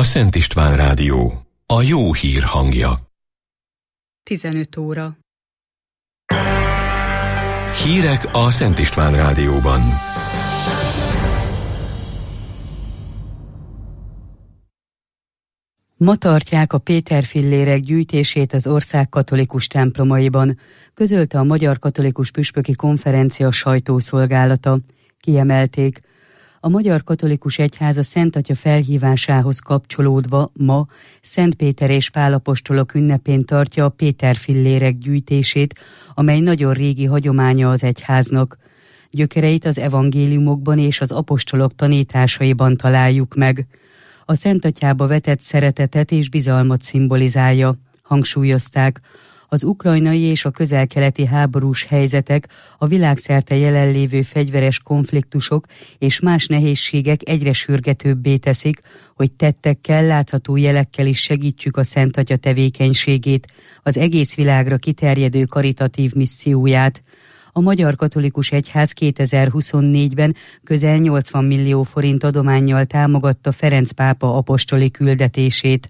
Szent István Rádió, a jó hír hangja. 15 óra. Hírek a Szent István Rádióban. Ma tartják a Péter-fillérek gyűjtését az ország katolikus templomaiban, közölte a Magyar Katolikus Püspöki Konferencia sajtószolgálata. Kiemelték, a Magyar Katolikus Egyház a Szent Atya felhívásához kapcsolódva ma Szent Péter és Pál apostolok ünnepén tartja a Péter-fillérek gyűjtését, amely nagyon régi hagyománya az egyháznak. Gyökereit az evangéliumokban és az apostolok tanításaiban találjuk meg. A Szent Atyába vetett szeretetet és bizalmat szimbolizálja, hangsúlyozták. Az ukrajnai és a közel-keleti háborús helyzetek, a világszerte jelenlévő fegyveres konfliktusok és más nehézségek egyre sürgetőbbé teszik, hogy tettekkel, látható jelekkel is segítsük a Szent Atya tevékenységét, az egész világra kiterjedő karitatív misszióját. A Magyar Katolikus Egyház 2024-ben közel 80 millió forint adománnyal támogatta Ferenc pápa apostoli küldetését.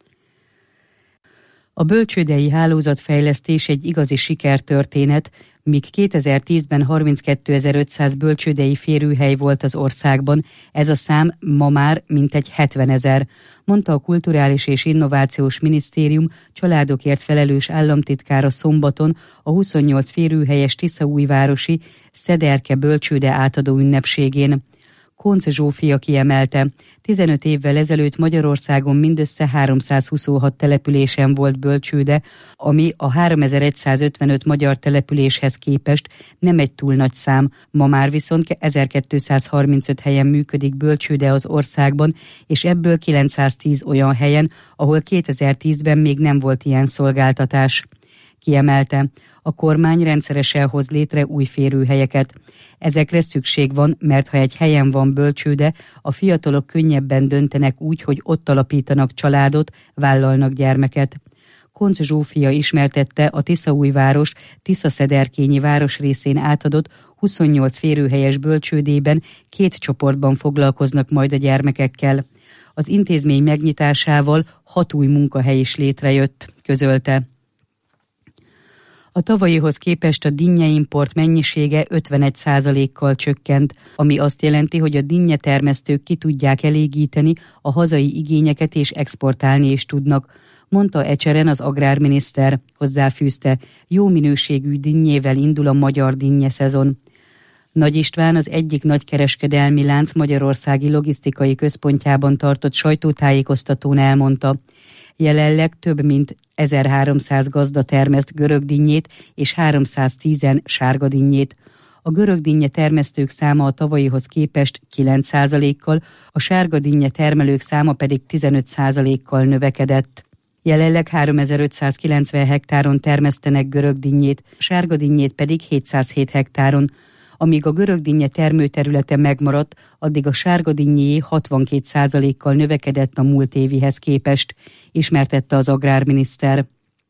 A bölcsődei hálózatfejlesztés egy igazi sikertörténet, míg 2010-ben 32.500 bölcsődei férőhely volt az országban, ez a szám ma már mintegy 70 000, mondta a Kulturális és Innovációs Minisztérium családokért felelős államtitkára szombaton a 28 férőhelyes tiszaújvárosi Szederke bölcsőde átadó ünnepségén. Koncz Zsófia kiemelte, 15 évvel ezelőtt Magyarországon mindössze 326 településen volt bölcsőde, ami a 3155 magyar településhez képest nem egy túl nagy szám. Ma már viszont 1235 helyen működik bölcsőde az országban, és ebből 910 olyan helyen, ahol 2010-ben még nem volt ilyen szolgáltatás. Kiemelte, a kormány rendszeresen hoz létre új férőhelyeket. Ezekre szükség van, mert ha egy helyen van bölcsőde, a fiatalok könnyebben döntenek úgy, hogy ott alapítanak családot, vállalnak gyermeket. Koncz Zsófia ismertette a Tiszaújváros Tiszaszederkényi városrészén átadott 28 férőhelyes bölcsődében 2 csoportban foglalkoznak majd a gyermekekkel. Az intézmény megnyitásával 6 új munkahely is létrejött, közölte. A tavalyihoz képest a dinnyeimport mennyisége 51%-kal csökkent, ami azt jelenti, hogy a dinnyetermesztők ki tudják elégíteni a hazai igényeket és exportálni is tudnak, mondta Ecseren az agrárminiszter, hozzáfűzte, jó minőségű dinnyével indul a magyar dinnyeszezon. Nagy István az egyik nagykereskedelmi lánc magyarországi logisztikai központjában tartott sajtótájékoztatón elmondta, jelenleg több mint 1300 gazda termeszt görögdinnyét és 310-en sárgadinnyét. A görögdinnye termesztők száma a tavalyihoz képest 9%-kal, a sárgadinnye termelők száma pedig 15%-kal növekedett. Jelenleg 3590 hektáron termesztenek görögdinnyét, sárgadinnyét pedig 707 hektáron. Amíg a görögdinnye termőterülete megmaradt, addig a sárgadinnyié 62%-kal növekedett a múlt évihez képest, ismertette az agrárminiszter.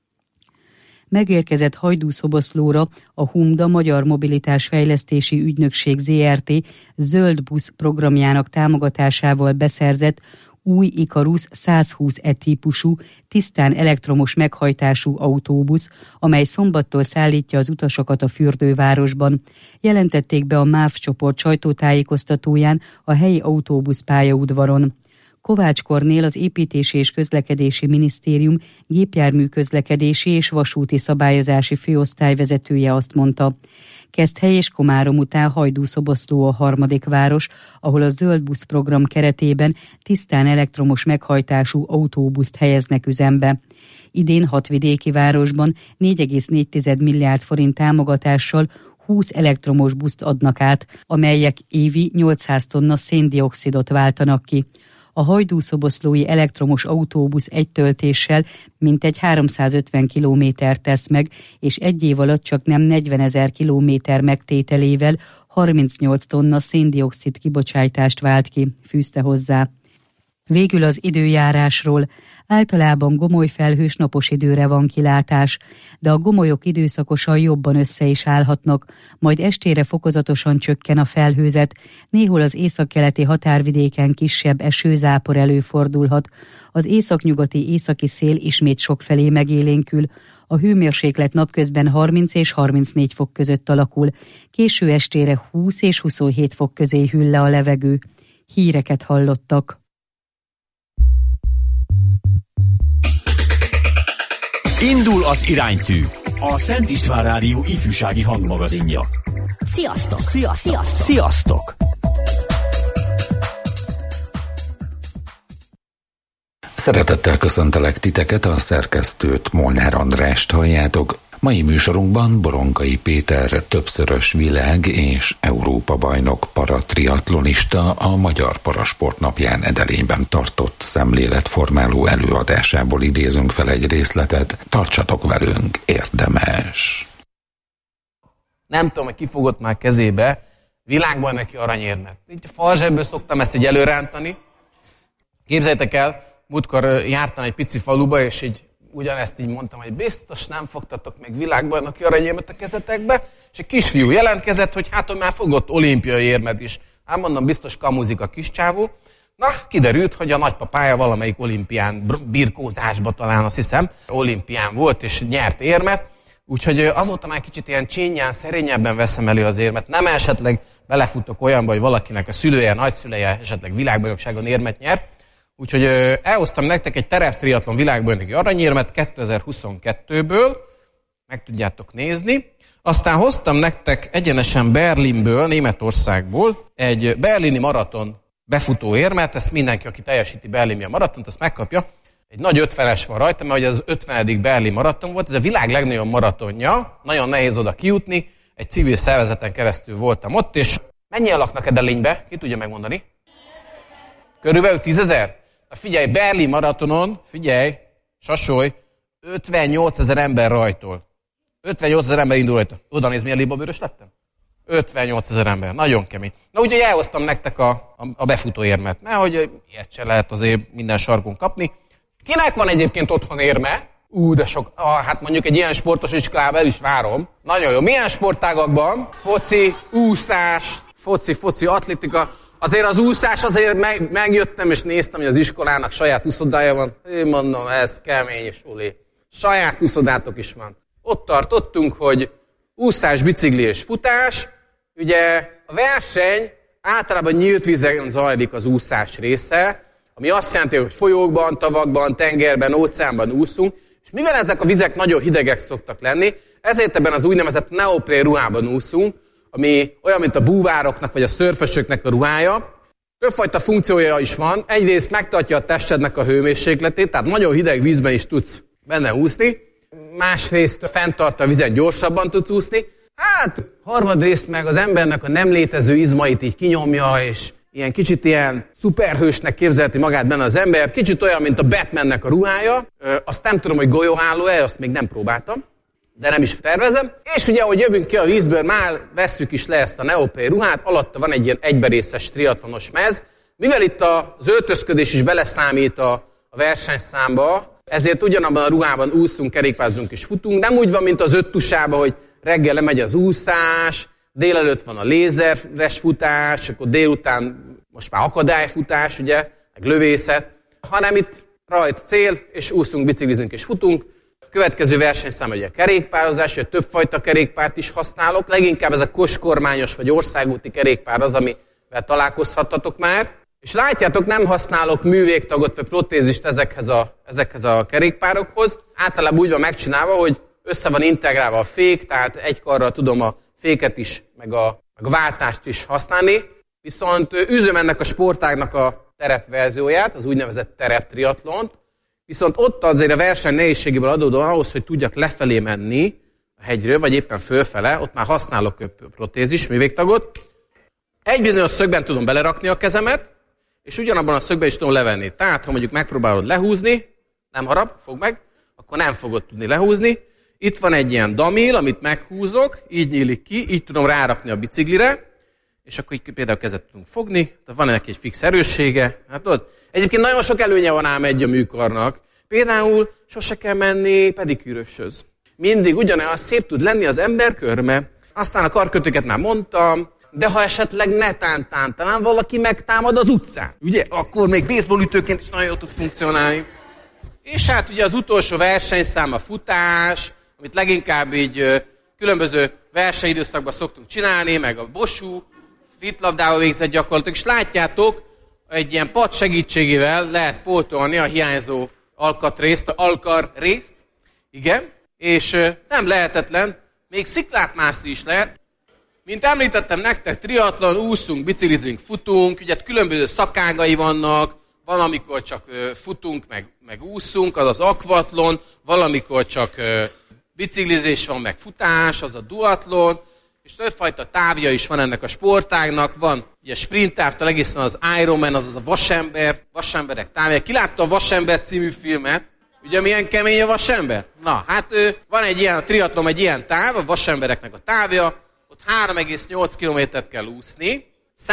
Megérkezett Hajdúszoboszlóra a HUMDA Magyar Mobilitás Fejlesztési Ügynökség ZRT zöld busz programjának támogatásával beszerzett új Ikarus 120 típusú, tisztán elektromos meghajtású autóbusz, amely szombattól szállítja az utasokat a fürdővárosban. Jelentették be a MÁV csoport sajtótájékoztatóján a helyi autóbusz pályaudvaron. Kovács Kornél, az Építési és Közlekedési Minisztérium gépjármű közlekedési és vasúti szabályozási főosztályvezetője azt mondta, Keszthely és Komárom után Hajdúszoboszló a harmadik város, ahol a zöld busz program keretében tisztán elektromos meghajtású autóbuszt helyeznek üzembe. Idén 6 vidéki városban 4,4 milliárd forint támogatással 20 elektromos buszt adnak át, amelyek évi 800 tonna széndioxidot váltanak ki. A hajdúszoboszlói elektromos autóbusz egy töltéssel mintegy 350 kilométert tesz meg, és egy év alatt csak nem 40 000 kilométer megtételével 38 tonna széndioxid kibocsátást vált ki, fűzte hozzá. Végül az időjárásról. Általában gomolyfelhős napos időre van kilátás, de a gomolyok időszakosan jobban össze is állhatnak, majd estére fokozatosan csökken a felhőzet, néhol az északkeleti határvidéken kisebb esőzápor előfordulhat, az északnyugati északi szél ismét sokfelé megélénkül, a hőmérséklet napközben 30 és 34 fok között alakul, késő estére 20 és 27 fok közé hűl le a levegő. Híreket hallottak. Indul az iránytű. A Szent István Rádió ifjúsági hangmagazinja. Sziasztok! Sziasztok! Sziasztok! Szeretettel köszöntelek titeket, a szerkesztőt, Molnár Andrást halljátok. Mai műsorunkban Boronkai Péter többszörös világ- és Európa-bajnok paratriatlonista a Magyar Parasport napján Edelényben tartott szemléletformáló előadásából idézünk fel egy részletet. Tartsatok velünk, érdemes! Nem tudom, hogy ki fogott már kezébe világbajnoki aranyérmet. Így a falzsebből szoktam ezt így előrántani. Képzeljétek el, múltkor jártam egy pici faluba, és így ugyanezt így mondtam, hogy biztos nem fogtatok még világbajnoki aranyérmet a kezetekbe, és egy kisfiú jelentkezett, hogy hát, hogy már fogott olimpiai érmet is. Hát mondom, biztos kamuzik a kiscsávó. Na, kiderült, hogy a nagypapája valamelyik olimpián, birkózásba talán, azt hiszem, olimpián volt, és nyert érmet. Úgyhogy azóta már kicsit ilyen csínyán, szerényebben veszem elő az érmet. Nem esetleg belefutok olyanba, hogy valakinek a szülője, nagyszülője esetleg világbajnokságon érmet nyer. Úgyhogy elhoztam nektek egy tereptriatlon világbajnoki aranyérmet 2022-ből, meg tudjátok nézni. Aztán hoztam nektek egyenesen Berlinből, Németországból egy berlini maraton befutó érmet, ezt mindenki, aki teljesíti Berlini maratont, azt megkapja. Egy nagy 50-es van rajta, mert az 50. Berlin maraton volt, ez a világ legnagyobb maratonja, nagyon nehéz oda kijutni, egy civil szervezeten keresztül voltam ott, és mennyien laknak Edelénybe? Ki tudja megmondani? Körülbelül 10 000? Na figyelj, Berlin maratonon, figyelj, sasolj, 58 000 ember rajtol. 58 000 ember indul rajta. Oda néz, milyen libabőrös lettem? 58 000 ember, nagyon kemény. Na úgyhogy elhoztam nektek a befutóérmet, nehogy ilyet se lehet azért minden sarkon kapni. Kinek van egyébként otthon érme? De sok, hát mondjuk egy ilyen sportos iskolában el is várom. Nagyon jó. Milyen sportágakban? Foci, úszás, foci, atlétika. Azért az úszás, azért megjöttem és néztem, hogy az iskolának saját úszodája van. Én mondom, ez kemény és olé. Saját úszodátok is van. Ott tartottunk, hogy úszás, bicikli és futás. Ugye a verseny általában nyílt vízen zajlik az úszás része, ami azt jelenti, hogy folyókban, tavakban, tengerben, óceánban úszunk, és mivel ezek a vizek nagyon hidegek szoktak lenni, ezért ebben az úgynevezett neoprén ruhában úszunk, ami olyan, mint a búvároknak vagy a szörfösöknek a ruhája. Többfajta funkciója is van. Egyrészt megtartja a testednek a hőmérsékletét, tehát nagyon hideg vízben is tudsz benne úszni. Másrészt fenntart a vizen, gyorsabban tudsz úszni. Hát harmadrészt meg az embernek a nem létező izmait így kinyomja, és ilyen kicsit ilyen szuperhősnek képzelheti magát benne az ember. Kicsit olyan, mint a Batmannek a ruhája. Azt nem tudom, hogy golyóálló-e, azt még nem próbáltam, de nem is tervezem. És ugye, ahogy jövünk ki a vízből, már vesszük is le ezt a neoprén ruhát, alatta van egy ilyen egyberészes triatlonos mez. Mivel itt az öltözködés is beleszámít a versenyszámba, ezért ugyanabban a ruhában úszunk, kerékpározunk és futunk. Nem úgy van, mint az 5 tusában, hogy reggel lemegy az úszás, délelőtt van a lézeres futás, akkor délután most már akadályfutás, ugye, meg lövészet, hanem itt rajta cél, és úszunk, biciklizünk és futunk. A következő versenyszám ugye a kerékpározás, hogy többfajta kerékpárt is használok, leginkább ez a koskormányos vagy országúti kerékpár az, amivel találkozhattatok már. És látjátok, nem használok művégtagot vagy protézist ezekhez a kerékpárokhoz. Általában úgy van megcsinálva, hogy össze van integrálva a fék, tehát egy karral tudom a féket is, meg a váltást is használni. Viszont űzöm ennek a sportágnak a terepverzióját, az úgynevezett tereptriatlont. Viszont ott azért a verseny nehézségéből adódóan ahhoz, hogy tudjak lefelé menni a hegyről, vagy éppen fölfele, ott már használok protézis, művégtagot. Egy bizonyos szögben tudom belerakni a kezemet, és ugyanabban a szögben is tudom levenni. Tehát, ha mondjuk megpróbálod lehúzni, nem harap, fogd meg, akkor nem fogod tudni lehúzni. Itt van egy ilyen damil, amit meghúzok, így nyílik ki, így tudom rárakni a biciklire, és akkor így például kezet tudunk fogni, tehát van neki egy fix erőssége. Hát tudod, egyébként nagyon sok előnye van ám egy a műkarnak. Például sose kell menni pedikűröshöz. Mindig ugyanaz szép tud lenni az ember körme. Aztán a karkötőket már mondtam, de ha esetleg netántán talán valaki megtámad az utcán, ugye? Akkor még baseballütőként is nagyon jól tud funkcionálni. És hát ugye az utolsó versenyszám a futás, amit leginkább így különböző versenyidőszakban szoktunk csinálni, meg a bosú, fitlabdával végzett gyakorlatok, és látjátok, egy ilyen pad segítségével lehet pótolni a hiányzó alkarrészt, igen, és nem lehetetlen, még sziklát mászni is lehet. Mint említettem nektek, triatlon, úszunk, biciklizünk, futunk, ugye különböző szakágai vannak, valamikor csak futunk, meg úszunk, az az akvatlon, valamikor csak biciklizés van, meg futás, az a duatlon, és többfajta távja is van ennek a sportágnak, van ugye sprintávtól egészen az Ironman, azaz a vasemberek távja. Ki látta a Vasember című filmet? Ugye milyen kemény a vasember? Na, hát van egy ilyen, a triatlon egy ilyen táv, a vasembereknek a távja, ott 3,8 kilométert kell úszni,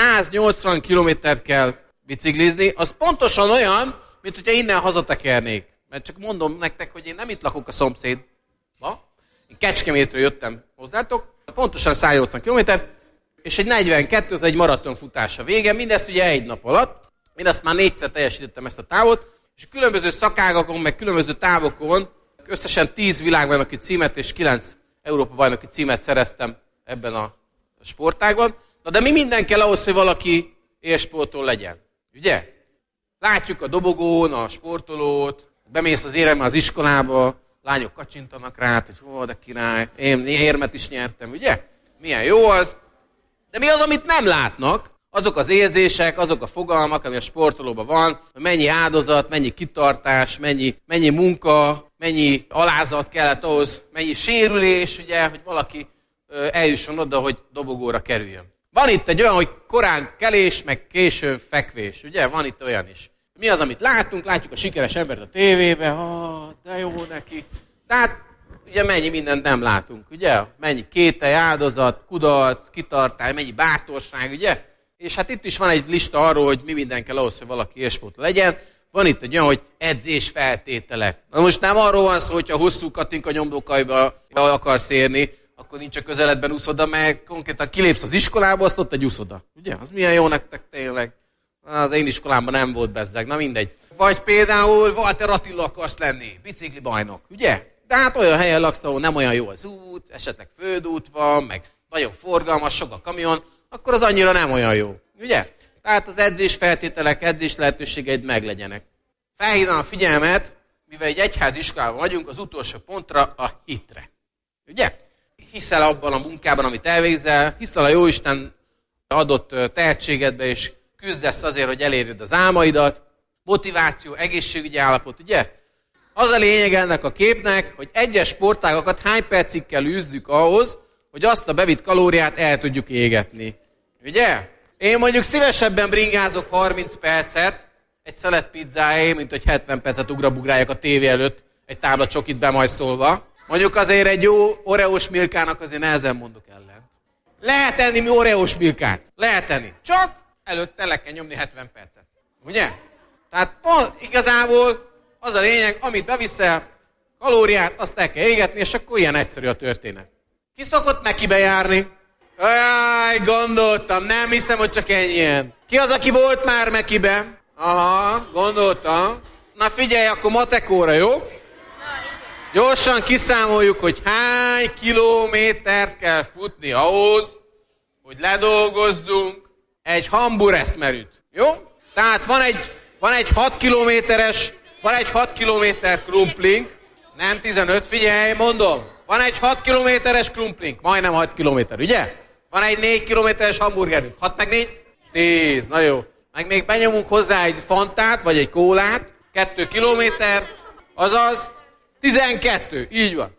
180 kilométert kell biciklizni, az pontosan olyan, mint hogyha innen hazatekernék. Mert csak mondom nektek, hogy én nem itt lakok a szomszédba, én Kecskemétről jöttem hozzátok, pontosan 180 kilométer, és egy 42, az egy maratonfutás a vége, mindezt ugye egy nap alatt, mindezt már 4-szer teljesítettem ezt a távot, és különböző szakágakon, meg különböző távokon összesen 10 világbajnoki címet és 9 Európa-bajnoki címet szereztem ebben a sportágban. Na de mi minden kell ahhoz, hogy valaki élsportoló legyen? Ugye? Látjuk a dobogón a sportolót, bemész az éremmel az iskolába, lányok kacsintanak rá, hogy de király, én érmet is nyertem, ugye? Milyen jó az. De mi az, amit nem látnak? Azok az érzések, azok a fogalmak, ami a sportolóban van, hogy mennyi áldozat, mennyi kitartás, mennyi munka, mennyi alázat kellett ahhoz, mennyi sérülés, ugye, hogy valaki eljusson oda, hogy dobogóra kerüljön. Van itt egy olyan, hogy korán kelés, meg későn fekvés, ugye? Van itt olyan is. Mi az, amit látunk? Látjuk a sikeres embert a tévében, de jó neki. Tehát ugye mennyi mindent nem látunk, ugye? Mennyi kételj, áldozat, kudarc, kitartás, mennyi bátorság, ugye? És hát itt is van egy lista arról, hogy mi minden kell ahhoz, hogy valaki élsportoló legyen. Van itt egy olyan, hogy edzés feltételek. Na most nem arról van szó, hogyha hosszú Katinka nyomdokaiba akarsz érni, akkor nincs a közeledben úszoda, mert konkrétan kilépsz az iskolába, azt ott egy úszoda. Ugye? Az milyen jó nektek tényleg. Az én iskolámban nem volt bezzeg, na mindegy. Vagy például Walter Attila akarsz lenni, bicikli bajnok, ugye? De hát olyan helyen laksz, ahol nem olyan jó az út, esetleg földút van, meg nagyon forgalmas, sok a kamion, akkor az annyira nem olyan jó, ugye? Tehát az edzés feltételek, edzés lehetőségeid meglegyenek. Felhívnám a figyelmet, mivel egy egyházi iskolában vagyunk, az utolsó pontra, a hitre. Ugye? Hiszel abban a munkában, amit elvégzel, hiszel a Jóisten adott tehetségedbe, és küzdesz azért, hogy elérjed az álmaidat, motiváció, egészségügyi állapot, ugye? Az a lényeg ennek a képnek, hogy egyes sportágakat hány percig kell űzzük ahhoz, hogy azt a bevitt kalóriát el tudjuk égetni. Ugye? Én mondjuk szívesebben bringázok 30 percet egy szelet pizzáért, mint hogy 70 percet ugrabugráljak a tévé előtt egy tábla csokit bemajszolva. Mondjuk azért egy jó oreós milkának azért nehezen mondok ellen. Lehet enni mi oreós milkát? Lehet enni. Csak előtte le kell nyomni 70 percet. Ugye? Tehát igazából az a lényeg, amit beviszel, kalóriát, azt el kell égetni, és akkor ilyen egyszerű a történet. Ki szokott Mekibe járni? Jaj, gondoltam, nem hiszem, hogy csak ennyien. Ki az, aki volt már Mekibe? Aha, gondoltam. Na figyelj, akkor matekóra, jó? Gyorsan kiszámoljuk, hogy hány kilométert kell futni ahhoz, hogy ledolgozzunk egy hambureszmerűt. Jó? Tehát van egy 6 kilométeres, van egy 6 kilométer krumplink, nem 15, figyelj, mondom. Van egy 6 kilométeres krumplink, majdnem 6 kilométer, ugye? Van egy 4 kilométeres hamburgerünk, 6 meg 4? 10, na jó. Meg még benyomunk hozzá egy fantát, vagy egy kólát, 2 kilométer, azaz 12, így van.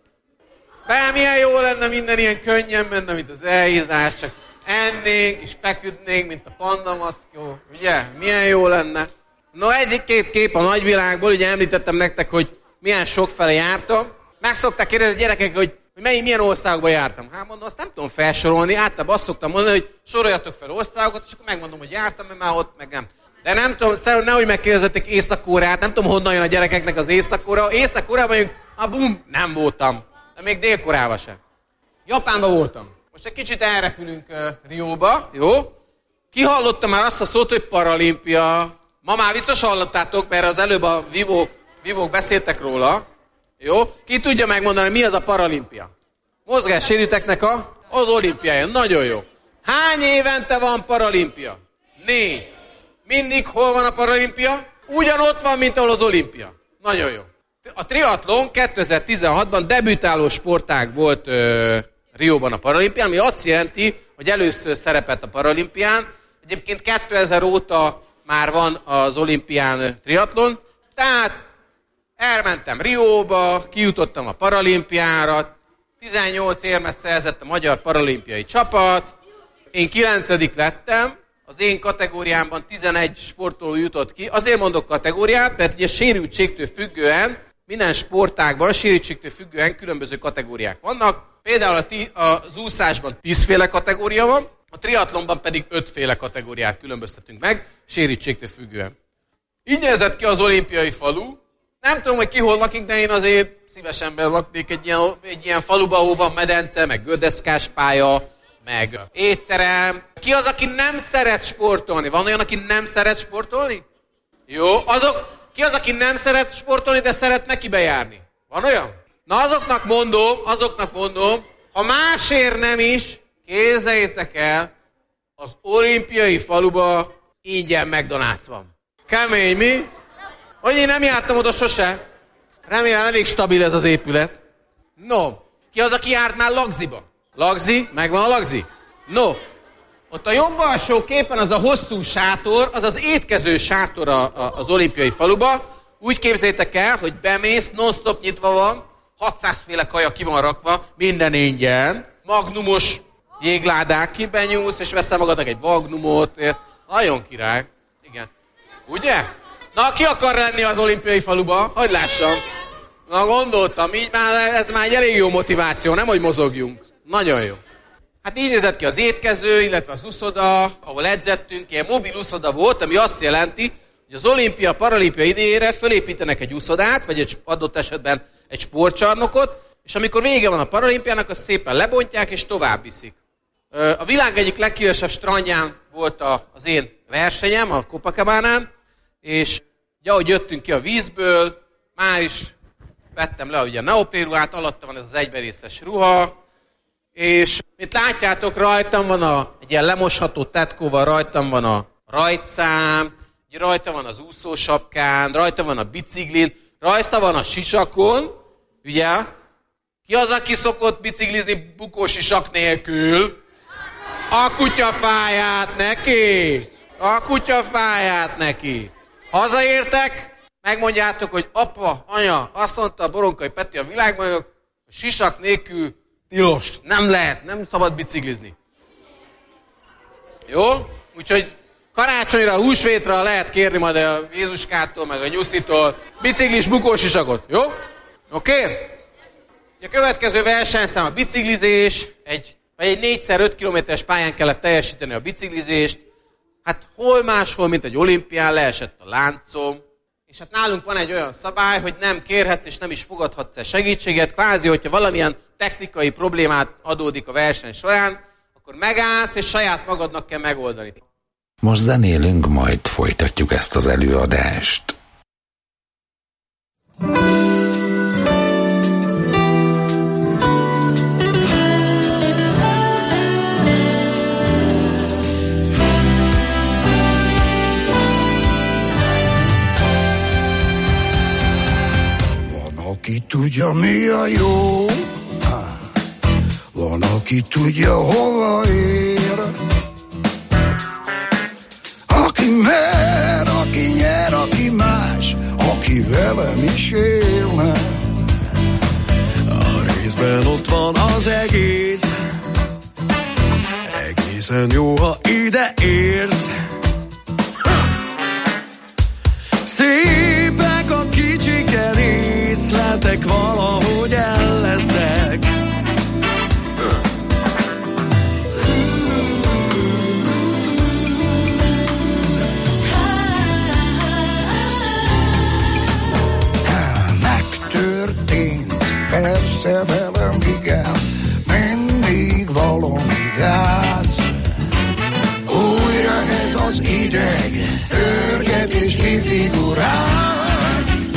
De milyen jó lenne minden ilyen könnyen menne, mint az elhízás, csak ennénk és feküdnénk, mint a panda mackó, ugye? Milyen jó lenne. No, egy-két kép a nagyvilágból, ugye említettem nektek, hogy milyen sokfele jártam. Meg szokták kérdezni a gyerekek, hogy hogy milyen országokban jártam. Hát mondom, azt nem tudom felsorolni, általában azt szoktam mondani, hogy soroljatok fel országokat, és akkor megmondom, hogy jártam, mert már ott meg nem. De nem tudom, nehogy megkérdezettek Észak-Koreát, nem tudom, honnan jön a gyerekeknek az Észak-Korea. Észak-Koreában mondjuk, nem voltam. De még Dél-Koreában sem. Japánban voltam. Most egy kicsit elrepülünk Rióba, jó? Ki hallotta már azt a szót, hogy paralimpia? Ma már biztos hallottátok, mert az előbb a vívók beszéltek róla. Jó? Ki tudja megmondani, mi az a paralimpia? Mozgássérülteknek az olimpiája. Nagyon jó. Hány évente van paralimpia? 4. Mindig hol van a paralimpia? Ugyanott van, mint ahol az olimpia. Nagyon jó. A triatlon 2016-ban debütáló sportág volt Rióban a paralimpián, ami azt jelenti, hogy először szerepelt a paralimpián. Egyébként 2000 óta már van az olimpián triatlon, tehát elmentem Rióba, kijutottam a paralimpiára, 18 érmet szerzett a magyar paralimpiai csapat, én 9. lettem, az én kategóriámban 11 sportoló jutott ki. Azért mondok kategóriát, mert ugye sérültségtől függően, minden sportágban sérültségtől függően különböző kategóriák vannak. Például az úszásban 10 féle kategória van, a triatlonban pedig 5 féle kategóriát különböztetünk meg, sérültségtől függően. Így nézett ki az olimpiai falu. Nem tudom, hogy ki hol lakik, de én azért szívesen laknék egy ilyen faluba, ahol van medence, meg gördeszkás pálya, meg étterem. Ki az, aki nem szeret sportolni? Van olyan, aki nem szeret sportolni? Jó, ki az, aki nem szeret sportolni, de szeret neki bejárni? Van olyan? Na azoknak mondom, ha másért nem is, képzeljétek el, az olimpiai faluba ingyen McDonald's van. Kemény, mi? Hogy én nem jártam oda sose. Remélem elég stabil ez az épület. No, ki az, aki járt már Lagziba? Lagzi? Megvan a Lagzi? No, ott a jobb alsó képen az a hosszú sátor, az az étkező sátor az olimpiai faluba. Úgy képzeljétek el, hogy bemész, non-stop nyitva van, 600 féle kaja ki van rakva, minden ingyen, magnumos jégládák, kibenyúlsz, és veszel magadnak egy magnumot. Nagyon király. Igen. Ugye? Na, ki akar lenni az olimpiai faluba? Hogy lássam. Na, gondoltam, így már, ez már egy elég jó motiváció, nem, hogy mozogjunk. Nagyon jó. Hát így nézett ki az étkező, illetve az uszoda, ahol edzettünk, ilyen mobil uszoda volt, ami azt jelenti, hogy az olimpia, paralimpia idejére fölépítenek egy uszodát, vagy egy adott esetben egy sportcsarnokot, és amikor vége van a paralimpiának, azt szépen lebontják, és tovább viszik. A világ egyik leghíresebb strandján volt az én versenyem, a Copacabanán, és ahogy jöttünk ki a vízből, már is vettem le ugye a neoprénruhát, alatta van ez az egyberészes ruha, és mint látjátok, rajtam van egy ilyen lemosható tetkóval, rajtam van a rajtszám, rajta van az úszósapkán, rajta van a biciklin, rajta van a sisakon, ugye? Ki az, aki szokott biciklizni bukósisak nélkül? A kutyafáját neki! A kutyafáját neki! Hazaértek, megmondjátok, hogy apa, anya, azt mondta Boronkai Peti a világbajnok, a sisak nélkül tilos, nem lehet, nem szabad biciklizni. Jó? Úgyhogy karácsonyra, húsvétra lehet kérni majd a Jézuskától, meg a Nyuszitól biciklis bukósisakot, jó? Oké? A következő versenyszám a biciklizés, egy 4x5 kilométeres pályán kellett teljesíteni a biciklizést. Hát hol máshol, mint egy olimpián, leesett a láncom. És hát nálunk van egy olyan szabály, hogy nem kérhetsz és nem is fogadhatsz el segítséget. Kvázi, hogyha valamilyen technikai problémát adódik a verseny során, akkor megállsz és saját magadnak kell megoldani. Most zenélünk, majd folytatjuk ezt az előadást. Aki tudja, mi a jó, van, aki tudja, hova ér. Aki mer, aki nyer, aki más, aki velem is élne. A részben ott van az egész, egészen jó, ha ide érsz. Szépek a kicsike részletek, valahogy elleszek. persze velem igen, mindig valami gáz. Újra ez az ideg, örget és kifiguráz.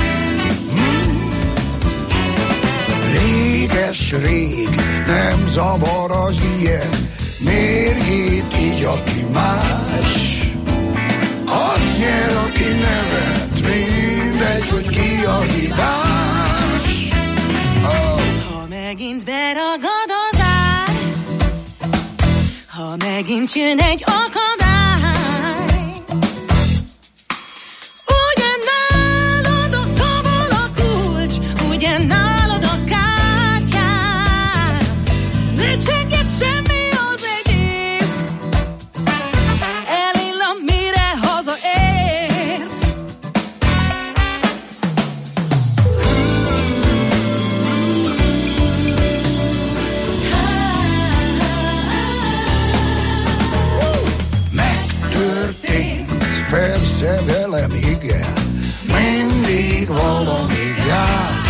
Réges-rég nem zavar az ilyen, miért hit így aki más? Az nyer, aki nevet, mindegy, hogy ki a hibás. Ha megint beragad az ár, ha megint jön egy akadály, ugye nálad a kabal a kulcs, ugye nálad a kártyám, ne csenged semmi az egész, elillan mire hazaérsz. Megtörtént, persze velem igen, mindig valami gáz.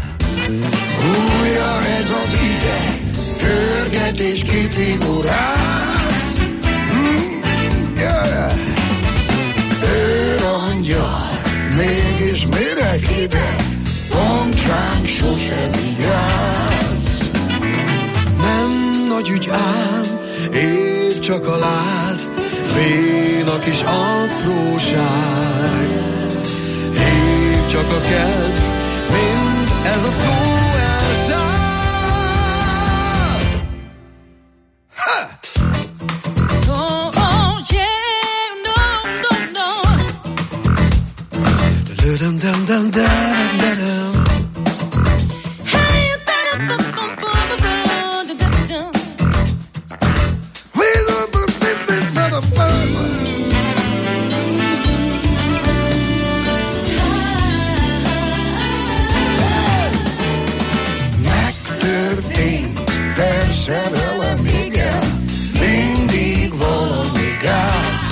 Újra ez az ideg, törget és kifiguráz. Yeah. Ő angyal, mégis mire hideg, pont ránk sose vigyáz. Nem nagy ügy ám, épp csak a láz, véna kis apróság. Épp csak a kedv, mind ez a szó elszáll. Oh, oh, yeah, no, no, no. Da-dum-dum-dum-da-dum-da-dum. Hey, da-da-bum-bum-bum-bum-da-da-dum. Megtörtént, persze velem igen, mindig valami gáz.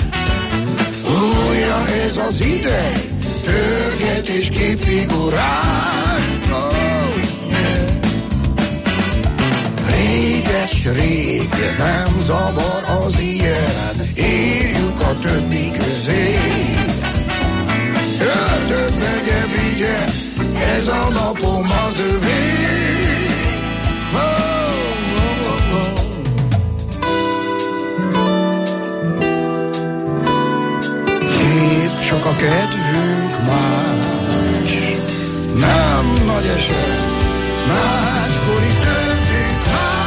Újra ez az ideg, törget és kifiguráz. Oh, yeah. Réges-rég nem zavar az ilyen, írjuk a többi közé. Több megye vigye, ez a napom az övé. Oh, oh, oh, oh. Épp csak a kedvünk más, nem nagy eset, máskor is történt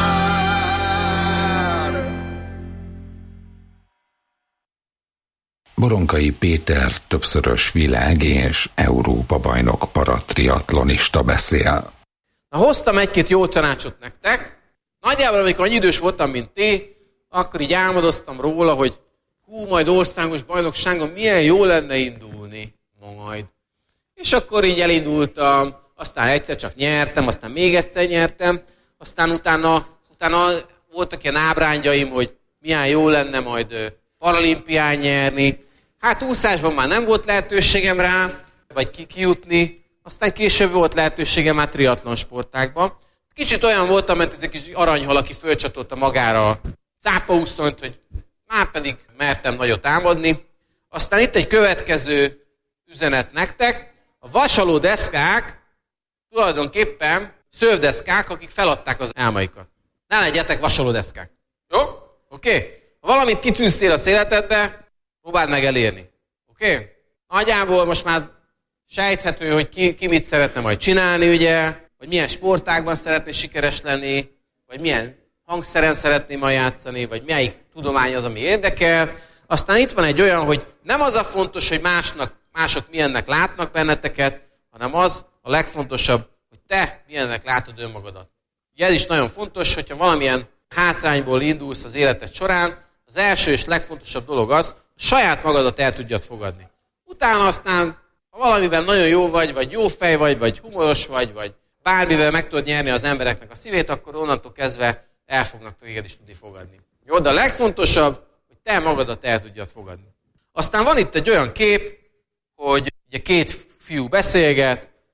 már. Boronkai Péter többszörös világ- és Európa-bajnok paratriatlonista beszél. Na, hoztam egy-két jó tanácsot nektek. Nagyjából, amikor annyi idős voltam, mint ti, akkor így álmodoztam róla, hogy majd országos bajnokságon milyen jó lenne indulni majd. És akkor így elindultam, aztán egyszer csak nyertem, aztán még egyszer nyertem, aztán utána voltak ilyen ábrányjaim, hogy milyen jó lenne majd paralimpián nyerni. Hát úszásban már nem volt lehetőségem rá, vagy kijutni, aztán később volt lehetőségem már triatlon sportákban. Kicsit olyan voltam, mint ez egy kis aranyhal, aki fölcsatolta magára a cápaúszonyt, hogy már pedig mertem nagyot támadni. Aztán itt egy következő üzenet nektek. A vasaló deszkák tulajdonképpen szövdeszkák, akik feladták az álmaikat. Ne legyetek vasaló deszkák. Jó? Oké? Ha valamit kitűztél a széletedbe, próbáld meg elérni. Oké? Nagyjából most már sejthető, hogy ki mit szeretne majd csinálni, ugye? Vagy milyen sportágban szeretné sikeres lenni, vagy milyen hangszeren szeretné majd játszani, vagy melyik tudomány az, ami érdekel. Aztán itt van egy olyan, hogy nem az a fontos, hogy mások milyennek látnak benneteket, hanem az a legfontosabb, hogy te milyennek látod önmagadat. Ugye ez is nagyon fontos, hogyha valamilyen hátrányból indulsz az életed során, az első és legfontosabb dolog az, saját magadat el tudjad fogadni. Utána aztán, ha valamiben nagyon jó vagy jó fej vagy humoros vagy bármivel meg tudod nyerni az embereknek a szívét, akkor onnantól kezdve el fognak téged is tudni fogadni. Jó, de a legfontosabb, hogy te magadat el tudjad fogadni. Aztán van itt egy olyan kép, hogy ugye két fiú beszélget,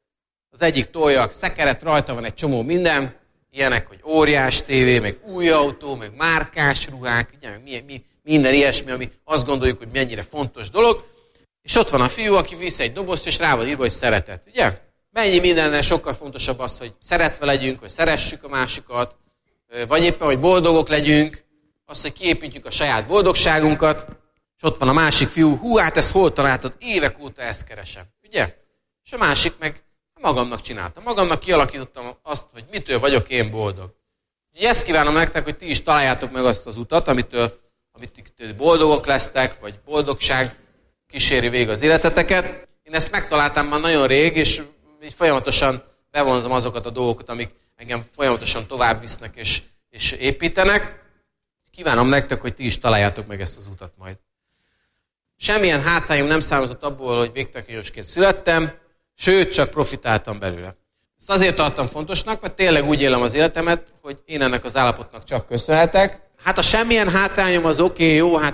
az egyik tolja a szekeret, rajta van egy csomó minden, ilyenek, hogy óriás tévé, meg új autó, meg márkás ruhák, ugye, meg minden ilyesmi, ami azt gondoljuk, hogy mennyire fontos dolog. És ott van a fiú, aki visz egy dobozt, és rá van írva, hogy szeretet. Ugye? Mennyi mindennel sokkal fontosabb az, hogy szeretve legyünk, hogy szeressük a másikat, vagy éppen, hogy boldogok legyünk, az, hogy kiépítjük a saját boldogságunkat, és ott van a másik fiú, hát ezt hol találtad? Évek óta ezt keresem. Ugye? És a másik meg magamnak csináltam. Magamnak kialakítottam azt, hogy mitől vagyok én boldog. Ugye ezt kívánom nektek, hogy ti is találjátok meg azt az utat, amitől boldogok lesztek, vagy boldogság kíséri végig az életeteket. Én ezt megtaláltam már nagyon rég, és így folyamatosan bevonzom azokat a dolgokat, amik engem folyamatosan tovább visznek és építenek. Kívánom nektek, hogy ti is találjátok meg ezt az utat majd. Semmilyen hátrányom nem származott abból, hogy végtagkanyosként születtem, sőt, csak profitáltam belőle. Ezt azért tartom fontosnak, mert tényleg úgy élem az életemet, hogy én ennek az állapotnak csak köszönhetek. Hát a semmilyen hátrányom az oké, jó, hát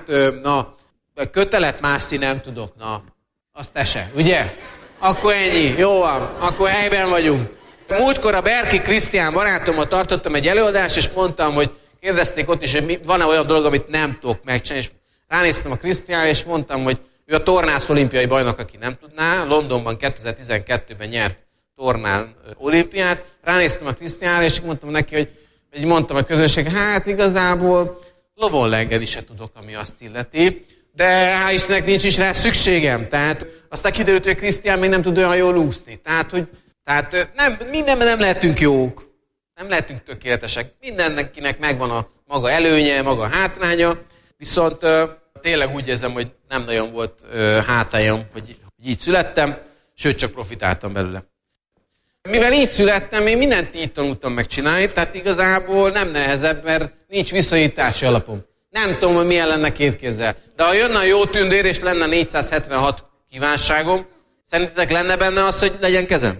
kötelet mászni nem tudok, azt te se, ugye? Akkor ennyi, jó van, akkor helyben vagyunk. Múltkor a Berki Krisztián barátommal tartottam egy előadást, és mondtam, hogy kérdezték ott is, hogy van-e olyan dolog, amit nem tudok megcsinálni, és ránéztem a Krisztiánra, és mondtam, hogy ő a tornász olimpiai bajnok, aki nem tudná, Londonban 2012-ben nyert tornán olimpiát, ránéztem a Krisztiánra, és mondtam neki, hogy mondtam a közönség, hát igazából lovonlengeni se tudok, ami azt illeti, de hál' Istennek nincs is rá szükségem. Tehát aztán kiderült, hogy Krisztián még nem tud olyan jól úszni. Tehát mindenben nem lehetünk jók, nem lehetünk tökéletesek. Mindenkinek megvan a maga előnye, maga hátránya, viszont tényleg úgy érzem, hogy nem nagyon volt hátrányom, hogy így születtem, sőt csak profitáltam belőle. Mivel így születtem, én mindent így tanultam megcsinálni, tehát igazából nem nehezebb, mert nincs viszonyítási alapom. Nem tudom, hogy milyen lenne két kézzel. De ha jönne a jó tündér, és lenne 476 kívánságom, szerintetek lenne benne az, hogy legyen kezem?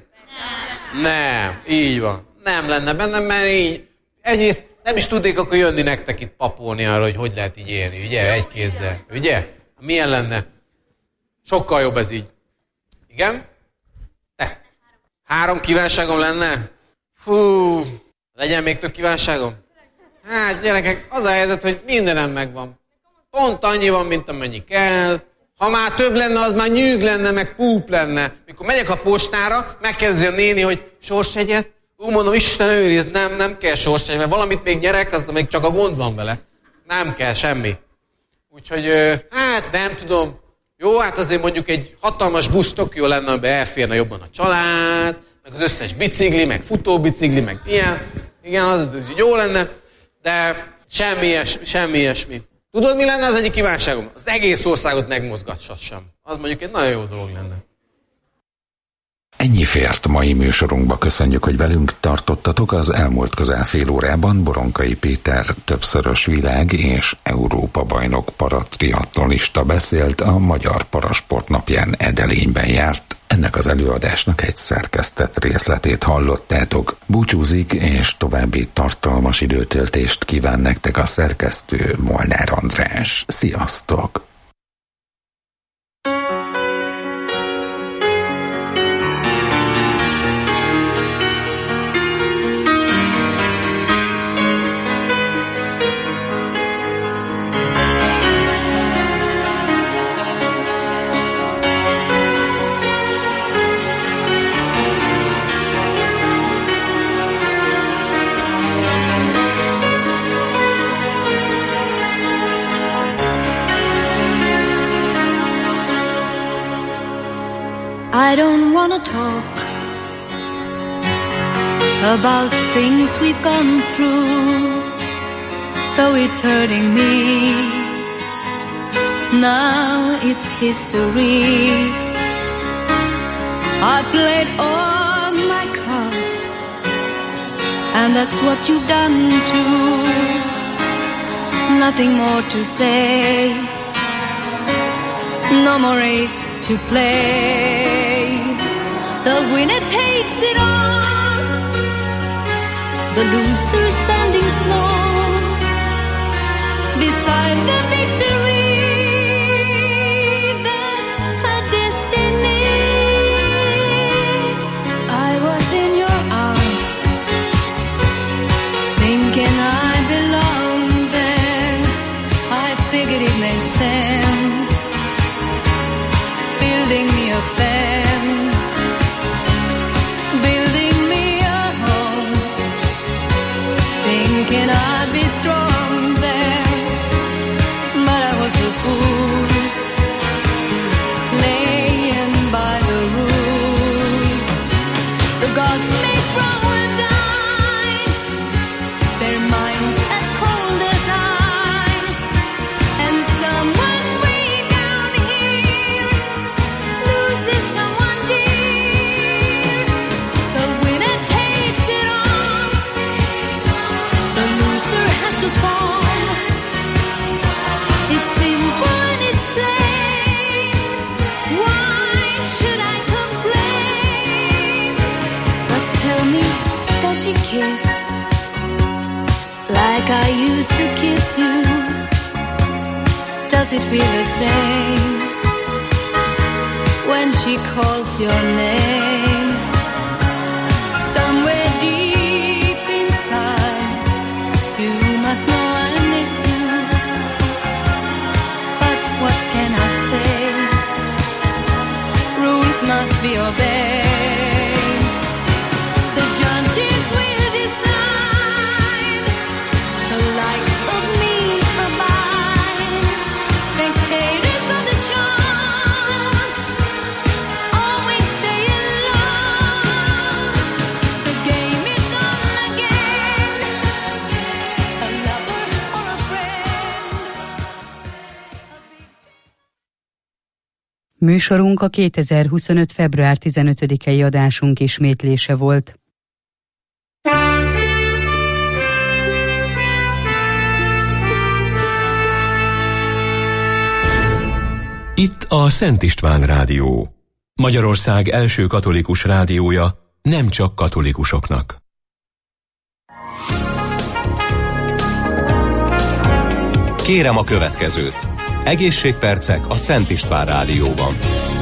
Nem, így van. Nem lenne benne, mert így egyrészt nem is tudnék akkor jönni nektek itt papolni arra, hogy lehet így élni, ugye? Egy kézzel, ugye? Milyen lenne? Sokkal jobb ez így. Igen? Te. 3 kívánságom lenne? Fú, legyen még több kívánságom? Hát gyerekek, az a helyzet, hogy mindenem megvan. Pont annyi van, mint amennyi kell. Ha már több lenne, az már nyűg lenne, meg púp lenne. Mikor megyek a postára, megkérdezi a néni, hogy sorsjegyet. Mondom, Isten őriz, nem kell sorsjegy, mert valamit még nyerek, az még csak a gond van vele. Nem kell semmi. Úgyhogy, hát nem tudom. Jó, hát azért mondjuk egy hatalmas busz tök jó lenne, amiben elférne jobban a család, meg az összes bicikli, meg futóbicikli, meg ilyen. Igen, az jó lenne, de semmi ilyesmi. Tudod, mi lenne az egyik kívánságom? Az egész országot megmozgatsassam. Az mondjuk egy nagyon jó dolog lenne. Ennyi fért mai műsorunkba, köszönjük, hogy velünk tartottatok. Az elmúlt közel fél órában Boronkai Péter többszörös világ- és Európa-bajnok paratriatlonista beszélt, a Magyar Parasport napján Edelényben járt. Ennek az előadásnak egy szerkesztett részletét hallottátok. Búcsúzik, és további tartalmas időtöltést kíván nektek a szerkesztő, Molnár András. Sziasztok! I don't wanna talk about things we've gone through, though it's hurting me. Now it's history. I played all my cards, and that's what you've done too. Nothing more to say, no more race to play. The winner takes it all, the loser standing small beside the victory. That's her destiny. I was kiss you, does it feel the same when she calls your name? Somewhere deep inside, you must know I miss you. But what can I say? Rules must be obeyed. The judges will decide. The likes of me abide. Spectators of the show always stay in love. The game is on again. A lover or a friend. Műsorunk a 2025. február 15-i adásunk ismétlése volt. Itt a Szent István Rádió, Magyarország első katolikus rádiója, nem csak katolikusoknak. Kérem a következőt. Egészségpercek a Szent István Rádióban.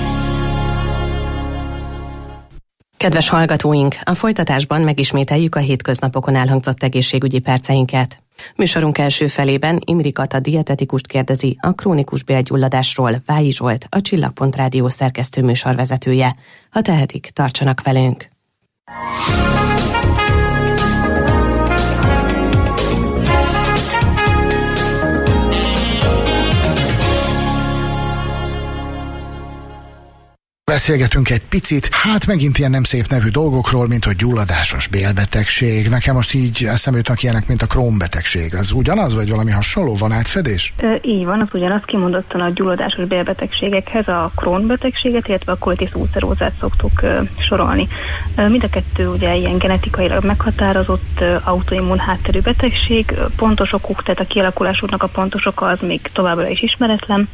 Kedves hallgatóink, a folytatásban megismételjük a hétköznapokon elhangzott egészségügyi perceinket. Műsorunk első felében Imri Kata dietetikust kérdezi a krónikus bélgyulladásról. Vályi Zsolt, a Csillagpont Rádió szerkesztő műsorvezetője. Ha tehetik, tartsanak velünk! Beszélgetünk egy picit, hát megint ilyen nem szép nevű dolgokról, mint hogy gyulladásos bélbetegség. Nekem most így eszembe jutnak ilyenek, mint a Crohn-betegség. Az ugyanaz, vagy valami hasonló? Van átfedés? Így van, az ugyanaz, kimondottan a gyulladásos bélbetegségekhez a Crohn-betegséget, illetve a colitis ulcerózát szoktuk sorolni. Mind a kettő ugye ilyen genetikailag meghatározott autoimmun hátterű betegség. Pontos okuk, tehát a kialakulásuknak a pontos oka az még továbbra is ismeretlen.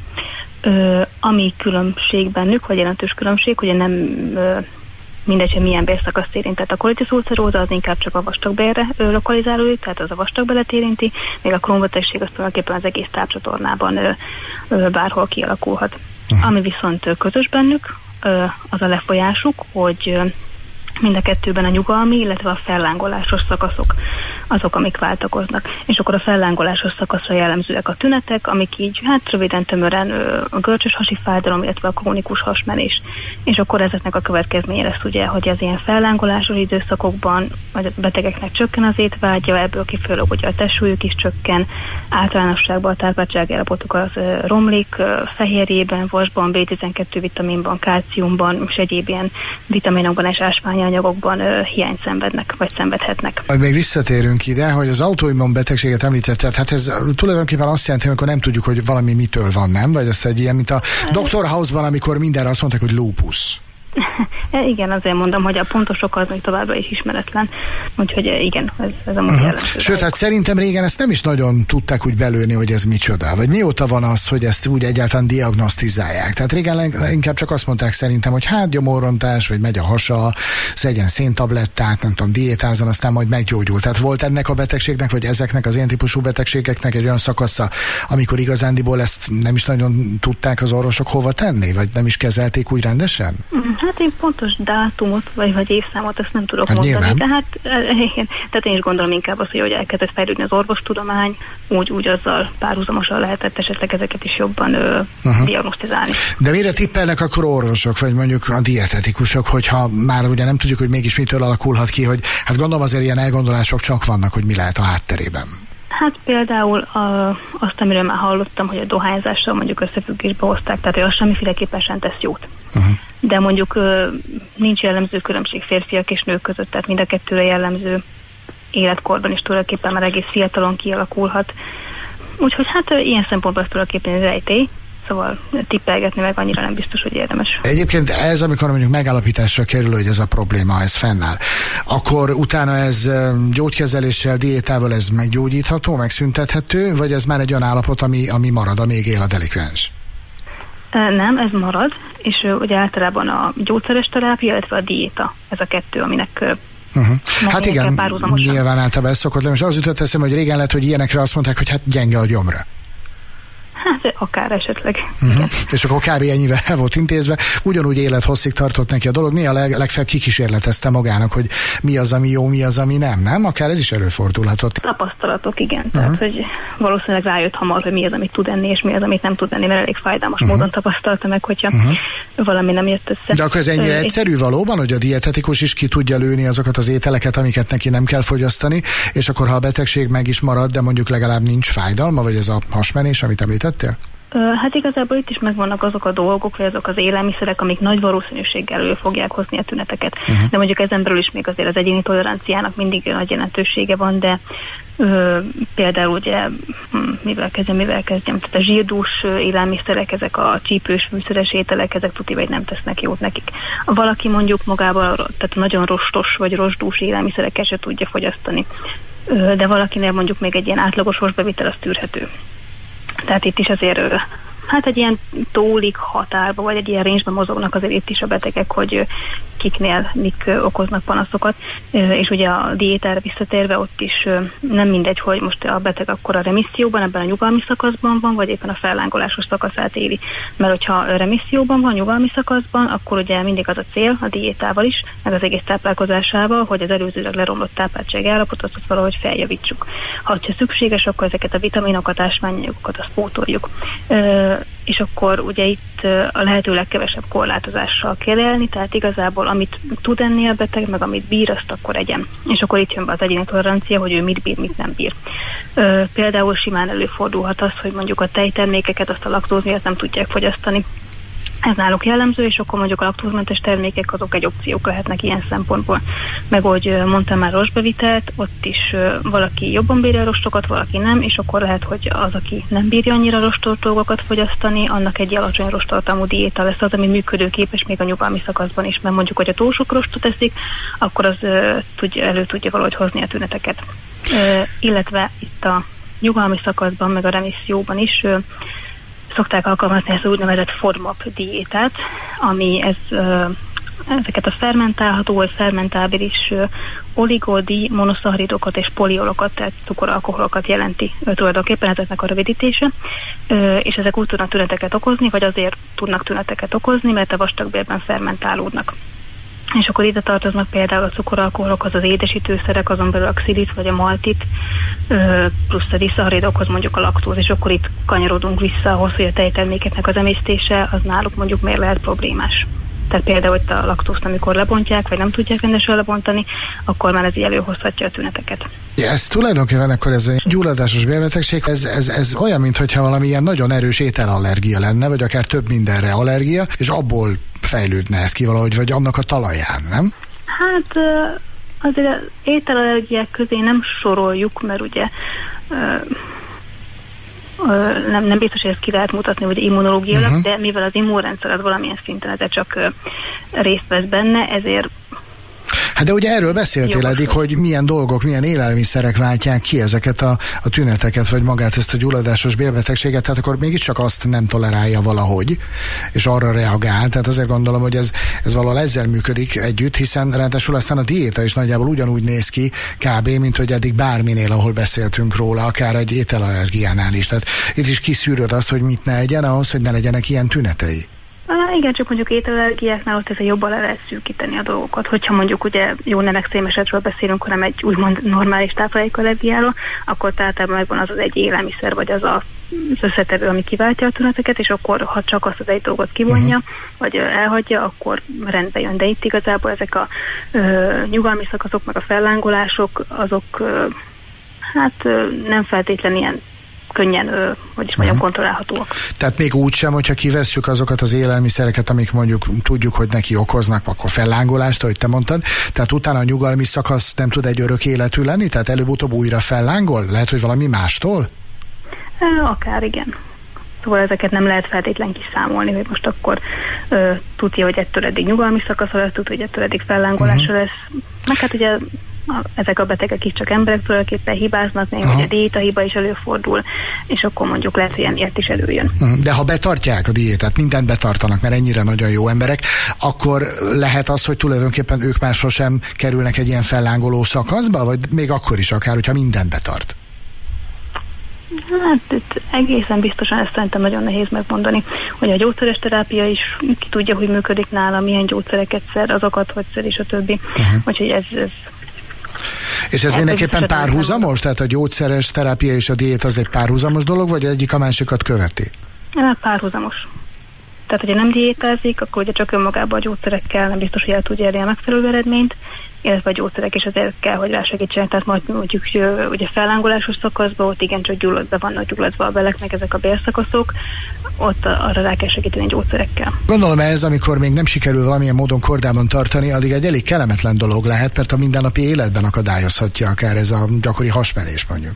Ami különbség bennük, vagy jelentős különbség, ugye nem mindegy, hogy milyen bélszakaszt érint. Tehát a colitis ulceróza az inkább csak a vastagbélre lokalizálódik, tehát az a vastagbelet érinti, még a Crohn-betegség az tulajdonképpen az egész tápcsatornában bárhol kialakulhat. Ami viszont közös bennük, az a lefolyásuk, hogy mind a kettőben a nyugalmi, illetve a fellángolásos szakaszok azok, amik váltakoznak. És akkor a fellángolásos szakaszra jellemzőek a tünetek, amik így, hát röviden tömören a görcsös hasi fájdalom, illetve a krónikus hasmenés. És akkor ezeknek a következménye lesz ugye, hogy az ilyen fellángolásos időszakokban a betegeknek csökken az étvágya, ebből kifolyólag ugye a testsúlyuk is csökken, általánosságban a tápláltságállapotuk az romlik, fehérjében, vasban, B12 vitaminban, kálciumban, és egyéb ilyen vitaminokban és ásványanyagokban hiányt szenvednek, vagy szenvedhetnek. Még visszatérünk ide, hogy az autoimmun betegséget említetted, hát ez tulajdonképpen azt jelenti, amikor nem tudjuk, hogy valami mitől van, nem? Vagy ez egy ilyen, mint a Dr. House-ban, amikor mindenre azt mondták, hogy lúpusz. Igen, azért mondom, hogy a pontos oka az még továbbra is ismeretlen. Úgyhogy igen, ez a munka jellemző. Sőt, hát szerintem régen ezt nem is nagyon tudták úgy belőni, hogy ez micsoda. Vagy mióta van az, hogy ezt úgy egyáltalán diagnosztizálják. Tehát régen inkább csak azt mondták szerintem, hogy hát gyomorrontás, vagy megy a hasa, szedjen széntablettát, nem tudom, diétázzon, aztán majd meggyógyul. Tehát volt ennek a betegségnek, vagy ezeknek az ilyen típusú betegségeknek egy olyan szakasza, amikor igazándiból ezt nem is nagyon tudták az orvosok hova tenni, vagy nem is kezelték úgy rendesen? Hát én pontos dátumot, vagy évszámot ezt nem tudok mondani. Nyilván. Tehát én is gondolom inkább azt, hogy elkezdett fejlődni az orvostudomány, úgy azzal párhuzamosan lehetett esetleg ezeket is jobban diagnosztizálni. De mire tippelnek akkor orvosok, vagy mondjuk a dietetikusok, hogyha már ugye nem tudjuk, hogy mégis mitől alakulhat ki, hogy hát gondolom azért ilyen elgondolások csak vannak, hogy mi lehet a hátterében. Hát például azt, amiről már hallottam, hogy a dohányzással mondjuk összefüggésbe hozták, tehát hogy az semmiféleképpen sem tesz jót. De mondjuk nincs jellemző különbség férfiak és nők között, tehát mind a kettőre jellemző életkorban is tulajdonképpen már egész fiatalon kialakulhat. Úgyhogy hát ilyen szempontból tulajdonképpen ez rejtély, szóval tippelgetni meg annyira nem biztos, hogy érdemes. Egyébként ez, amikor mondjuk megállapításra kerül, hogy ez a probléma, ez fennáll, akkor utána ez gyógykezeléssel, diétával ez meggyógyítható, megszüntethető, vagy ez már egy olyan állapot, ami marad, amíg él a delikvens? Nem, ez marad, és ugye általában a gyógyszeres terápia, illetve a diéta, ez a kettő, aminek Hát igen, nyilván általában ez szokott lenni. És az jutott eszembe, hogy régen lett, hogy ilyenekre azt mondták, hogy hát gyenge a gyomra. Hát akár esetleg. És akkor kb. Ennyivel el volt intézve. Ugyanúgy élethosszig tartott neki a dolog. Néha legfeljebb kikísérletezte magának, hogy mi az, ami jó, mi az, ami nem? Akár ez is előfordulhatott. Tapasztalatok, igen. Tehát, hogy valószínűleg rájött hamar, hogy mi az, amit tud enni, és mi az, amit nem tud enni, mert elég fájdalmas módon tapasztalta meg, hogyha valami nem jött össze. De akkor ez ennyire egyszerű valóban, hogy a dietetikus is ki tudja lőni azokat az ételeket, amiket neki nem kell fogyasztani, és akkor ha a betegség meg is marad, de mondjuk legalább nincs fájdalma, vagy ez a hasmenés, amit említettél? Hát igazából itt is megvannak azok a dolgok, vagy azok az élelmiszerek, amik nagy valószínűséggel elő fogják hozni a tüneteket. De mondjuk ezen belül is még azért az egyéni toleranciának mindig nagy jelentősége van, de például ugye, mivel kezdjem, tehát a zsírdús élelmiszerek, ezek a csípős, fűszeres ételek, ezek tuti vagy nem tesznek jót nekik. Valaki mondjuk magában, tehát nagyon rostos vagy rostdús élelmiszereket se tudja fogyasztani, de valakinél mondjuk még egy ilyen átlagos rostbevitel az tűrhető. Tehát itt is azért hát egy ilyen tólik határba, vagy egy ilyen range-ben mozognak azért itt is a betegek, hogy kiknél mik okoznak panaszokat, és ugye a diétára visszatérve ott is nem mindegy, hogy most a beteg akkor a remisszióban, ebben a nyugalmi szakaszban van, vagy éppen a fellángolásos szakaszát éli. Mert hogyha remisszióban van, nyugalmi szakaszban, akkor ugye mindig az a cél a diétával is, meg az egész táplálkozásával, hogy az előzőleg leromlott tápláltság állapotot azt valahogy feljavítsuk. Ha szükséges, akkor ezeket a vitaminokat, ásványanyagokat azt pótoljuk. És akkor ugye itt a lehető legkevesebb korlátozással kell élni, tehát igazából amit tud enni a beteg, meg amit bír, azt akkor egyen. És akkor itt jön be az egyéni tolerancia, hogy ő mit bír, mit nem bír. Például simán előfordulhat az, hogy mondjuk a tejtermékeket azt a laktóz miatt nem tudják fogyasztani. Ez náluk jellemző, és akkor mondjuk a laktózmentes termékek azok egy opciók lehetnek ilyen szempontból. Meg ahogy mondtam már rostbevitelt, ott is valaki jobban bírja a rostokat, valaki nem, és akkor lehet, hogy az, aki nem bírja annyira rostolt dolgokat fogyasztani, annak egy alacsony rosttartalmú diéta lesz az, ami működőképes még a nyugalmi szakaszban is, mert mondjuk, hogy a túl sok rostot eszik, akkor az elő tudja valahogy hozni a tüneteket. Illetve itt a nyugalmi szakaszban, meg a remisszióban is szokták alkalmazni ezt az úgynevezett FODMAP diétát, ami ezeket a fermentálható vagy fermentábilis oligodi, monoszaharidokat és poliolokat, tehát cukoralkoholokat jelenti tulajdonképpen ezeknek a rövidítése, és ezek úgy tudnak tüneteket okozni, vagy azért tudnak tüneteket okozni, mert a vastagbélben fermentálódnak. És akkor ide tartoznak például a cukoralkoholokhoz, az édesítőszerek, azon belül a xilit vagy a maltit, plusz a diszaharidokhoz mondjuk a laktóz, és akkor itt kanyarodunk vissza ahhoz, hogy a tejtermékeknek az emésztése az náluk mondjuk miért lehet problémás. Tehát például itt a laktózt, amikor lebontják, vagy nem tudják rendesen lebontani, akkor már ez így előhozhatja a tüneteket. Ja, ez tulajdonképpen akkor ez egy gyulladásos bélbetegség, ez olyan, mintha valami ilyen nagyon erős ételallergia lenne, vagy akár több mindenre allergia, és abból fejlődne ez ki valahogy, vagy annak a talaján, nem? Hát azért az ételallergiák közé nem soroljuk, mert ugye nem biztos, hogy ezt ki lehet mutatni, hogy immunológiailag, de mivel az immunrendszer az valamilyen szinten ezzel csak részt vesz benne, ezért Hát de ugye erről beszéltél eddig, hogy milyen dolgok, milyen élelmiszerek váltják ki ezeket a tüneteket, vagy magát ezt a gyulladásos bélbetegséget, tehát akkor mégiscsak azt nem tolerálja valahogy, és arra reagál, tehát azért gondolom, hogy ez valahol ezzel működik együtt, hiszen ráadásul aztán a diéta is nagyjából ugyanúgy néz ki kb., mint hogy eddig bárminél, ahol beszéltünk róla, akár egy ételallergiánál is. Tehát itt is kiszűröd azt, hogy mit ne egyen ahhoz, hogy ne legyenek ilyen tünetei. Igen, csak mondjuk ételallergiáknál ott ezzel jobban le lehet szűkíteni a dolgokat. Hogyha mondjuk ugye jó nem extrém esetről beszélünk, hanem egy úgymond normális táplálékallergiáról, akkor általában megvan az egy élelmiszer, vagy az összetevő, ami kiváltja a tüneteket, és akkor, ha csak azt az egy dolgot kivonja, vagy elhagyja, akkor rendbe jön. De itt igazából ezek a nyugalmi szakaszok, meg a fellángolások, azok hát nem feltétlenül ilyen könnyen, kontrollálhatóak. Tehát még úgy sem, hogyha kivesszük azokat az élelmiszereket, amik mondjuk tudjuk, hogy neki okoznak, akkor fellángolást, ahogy te mondtad, tehát utána a nyugalmi szakasz nem tud egy örök életű lenni, tehát előbb-utóbb újra fellángol? Lehet, hogy valami mástól? Akár igen. Szóval ezeket nem lehet feltétlen kiszámolni, hogy most akkor tudja, hogy ettől eddig nyugalmi szakasz lesz, tudja, hogy ettől eddig fellángolása lesz. Meg hát ugye ezek a betegek is csak emberek tulajdonképpen hibáznak, még hogy a diétahiba is előfordul, és akkor mondjuk lehet, hogy ilyet is előjön. De ha betartják a diétát, mindent betartanak, mert ennyire nagyon jó emberek, akkor lehet az, hogy tulajdonképpen ők már sosem kerülnek egy ilyen fellángoló szakaszba, vagy még akkor is akár, hogyha mindent betart? Hát itt egészen biztosan ezt szerintem nagyon nehéz megmondani, hogy a gyógyszeres terápia is ki tudja, hogy működik nála, milyen gyógyszereket szer, azokat, hogy szer, és a többi. Úgyhogy ez és ez mindenképpen párhuzamos? Tehát a gyógyszeres terápia és a diét az egy párhuzamos dolog, vagy egyik a másikat követi? Párhuzamos. Tehát, hogyha nem diétázik, akkor ugye csak önmagában a gyógyszerekkel nem biztos, hogy el tudja érni a megfelelő eredményt, illetve a gyógyszerek is azért kell, hogy rásegítsenek. Tehát majd mondjuk ugye fellángolásos szakaszban, ott igencsak be vannak gyulladva a belek, meg ezek a bélszakaszok, ott arra rá kell segíteni gyógyszerekkel. Gondolom ez, amikor még nem sikerül valamilyen módon kordában tartani, addig egy elég kellemetlen dolog lehet, mert a mindennapi életben akadályozhatja akár ez a gyakori hasmenés mondjuk.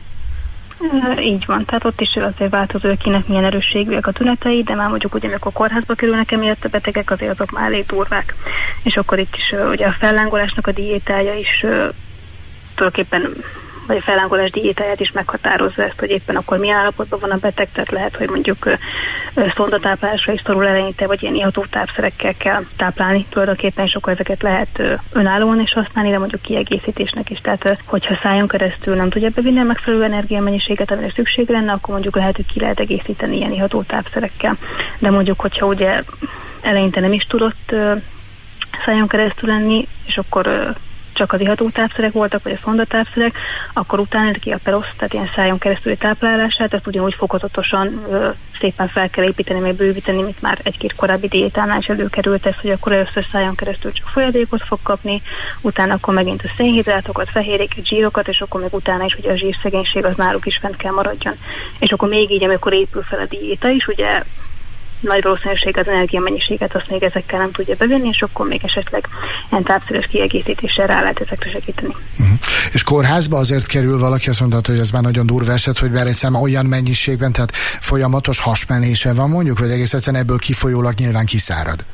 Így van, tehát ott is azért változó, hogy kinek milyen erősségűek a tünetei, de már mondjuk ugye, amikor kórházba kerülnek emiatt a betegek, azért azok már elég durvák. És akkor itt is ugye a fellángolásnak a diétája is tulajdonképpen, vagy a fellángolás diétáját is meghatározza ezt, hogy éppen akkor milyen állapotban van a beteg, tehát lehet, hogy mondjuk szondatáplálásra is szorul eleinte, vagy ilyen iható tápszerekkel kell táplálni tulajdonképpen, és akkor ezeket lehet önállóan is használni, de mondjuk kiegészítésnek is. Tehát hogyha szájon keresztül nem tudja bevinni a megfelelő energiamennyiséget, amire szükség lenne, akkor mondjuk lehet, hogy ki lehet egészíteni ilyen iható tápszerekkel. De mondjuk, hogyha ugye eleinte nem is tudott szájon keresztül lenni, és akkor csak az iható tápszerek voltak, vagy a szondatápszerek, akkor utána neki a perosz, tehát ilyen szájon keresztüli táplálását, ezt ugyanúgy fokozatosan szépen fel kell építeni, meg bővíteni, mint már egy-két korábbi diétánál is előkerült ez, hogy akkor először szájon keresztül csak folyadékot fog kapni, utána akkor megint a szénhidrátokat, fehérjéket, zsírokat, és akkor még utána is ugye a zsírszegénység az náluk is fent kell maradjon. És akkor még így, amikor épül fel a diéta is, ugye nagy valószínűség az energiamennyiséget azt még ezekkel nem tudja bevenni, és akkor még esetleg ilyen tápszeres kiegészítéssel rá lehet ezekre segíteni. És kórházba azért kerül valaki, azt mondta, hogy ez már nagyon durva eset, hogy bár egyszerűen olyan mennyiségben, tehát folyamatos hasmenése van mondjuk, vagy egész egyszerűen ebből kifolyólag nyilván kiszárad?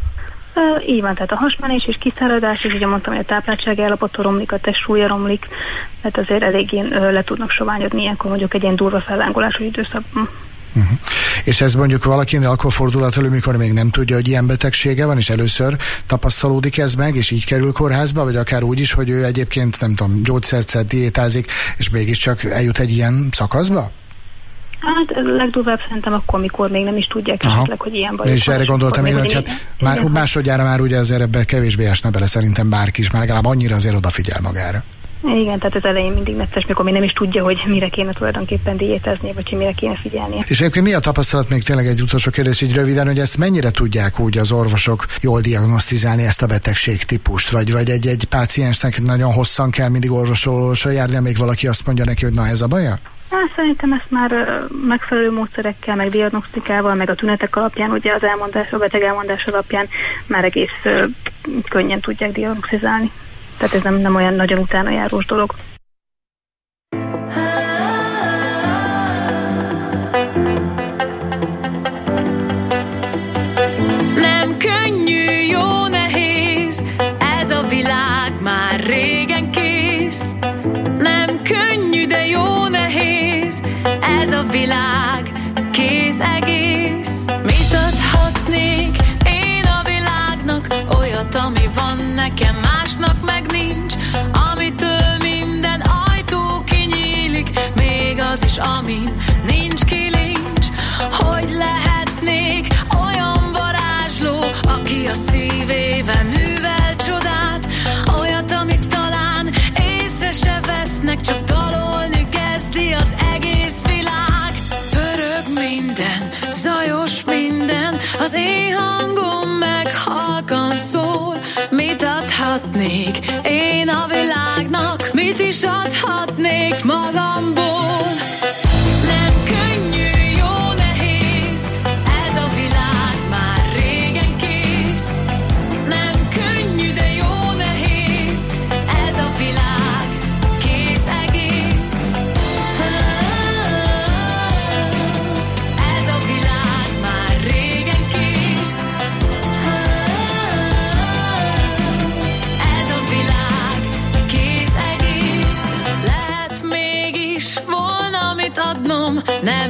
Így van, tehát a hasmenés és kiszáradás, és ugye mondtam, hogy a tápláltsági állapota romlik, a testsúlya romlik, tehát azért eléggé le tudnak soványodni ilyenkor mondjuk egy ilyen durva fellángolású időszakban. És ez mondjuk valakinél akkor fordulhat elő, mikor még nem tudja, hogy ilyen betegsége van, és először tapasztalódik ez meg, és így kerül kórházba, vagy akár úgy is, hogy ő egyébként, nem tudom, gyógyszert szed, diétázik, és mégiscsak eljut egy ilyen szakaszba? Hát legdurvább szerintem akkor, amikor még nem is tudják esetleg, hogy ilyen baj. És erre gondoltam én, hogy hát másodjára már ugye azért ebben kevésbé esne bele szerintem bárki is, már legalább annyira azért odafigyel magára. Igen, tehát az elején mindig necces, mikor még nem is tudja, hogy mire kéne tulajdonképpen diétázni, vagy hogy mire kéne figyelni. És egyébként mi a tapasztalat, még tényleg egy utolsó kérdés így röviden, hogy ezt mennyire tudják úgy az orvosok jól diagnosztizálni ezt a betegségtípust, vagy egy páciensnek nagyon hosszan kell mindig orvosra járni, még valaki azt mondja neki, hogy na ez a baja? Hát szerintem ezt már megfelelő módszerekkel, meg diagnosztikával, meg a tünetek alapján, ugye az elmondás, a beteg elmondás alapján már egész könnyen tudják diagnosztizálni. Tehát ez nem olyan nagyon utána járós dolog. Nem könnyű, jó nehéz, ez a világ már régen kész. Nem könnyű, de jó nehéz, ez a világ kész egész. Mit adhatnék én a világnak, olyat, ami van nekem, másnak meg nincs, amitől minden ajtó kinyílik, még az is, amin nincs kilincs. Hogy lehetnék olyan varázsló, aki a szívével művel csodát, olyat, amit talán észre se vesznek, csak dalolni kezdi az egész világ. Pörög minden, zajos minden, az én hangom meg halkan szól. Mit adhatnék én a világnak, mit is adhatnék magamból? Nem könnyű, jó nehéz, ez a világ már régen kész. Nem könnyű, de jó nehéz, ez a világ kész egész. Ez a világ már régen kész. Ez a világ kész egész.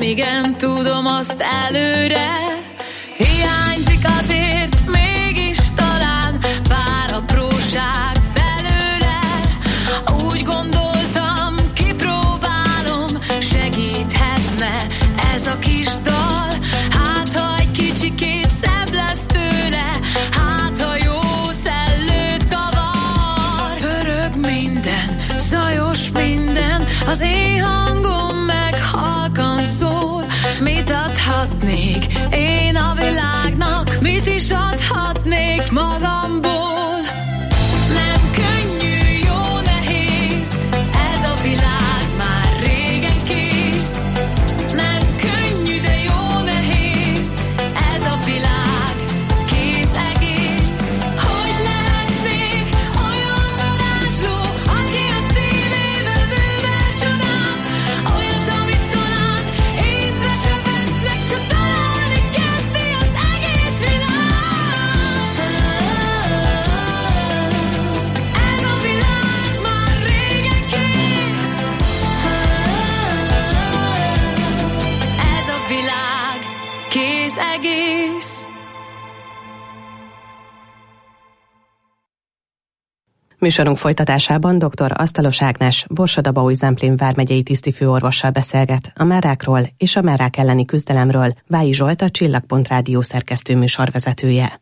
igen, tudom azt előre. Hiányzik azért mégis talán pár apróság belőle. Úgy gondoltam, kipróbálom, segíthetne ez a kis dal. Hát ha egy kicsikét szebb lesz tőle, hát ha jó szellőt kavar. Pörög minden, zajos minden, az én hangom meg halkan szól. Mit adhatnék én a világnak, mit is adhatnék magamból. Nem könnyű, jó nehéz, ez a világ már régen kész. Nem könnyű, de jó nehéz, ez a világ kész egész. Hogy lehetnék olyan varázsló, aki a szívéből művel csodát, olyat, amit talán észre se vesznek, csak találni kezdi az egész világ. Ez a világ már régen kész. Ez a világ kész egész. Műsorunk folytatásában dr. Asztalos Ágnes, Borsod-Abaúj-Zemplén vármegyei tisztifőorvossal beszélget a merrákról és a merrák elleni küzdelemről. Vályi Zsolt, a Csillagpont Rádió szerkesztő műsorvezetője.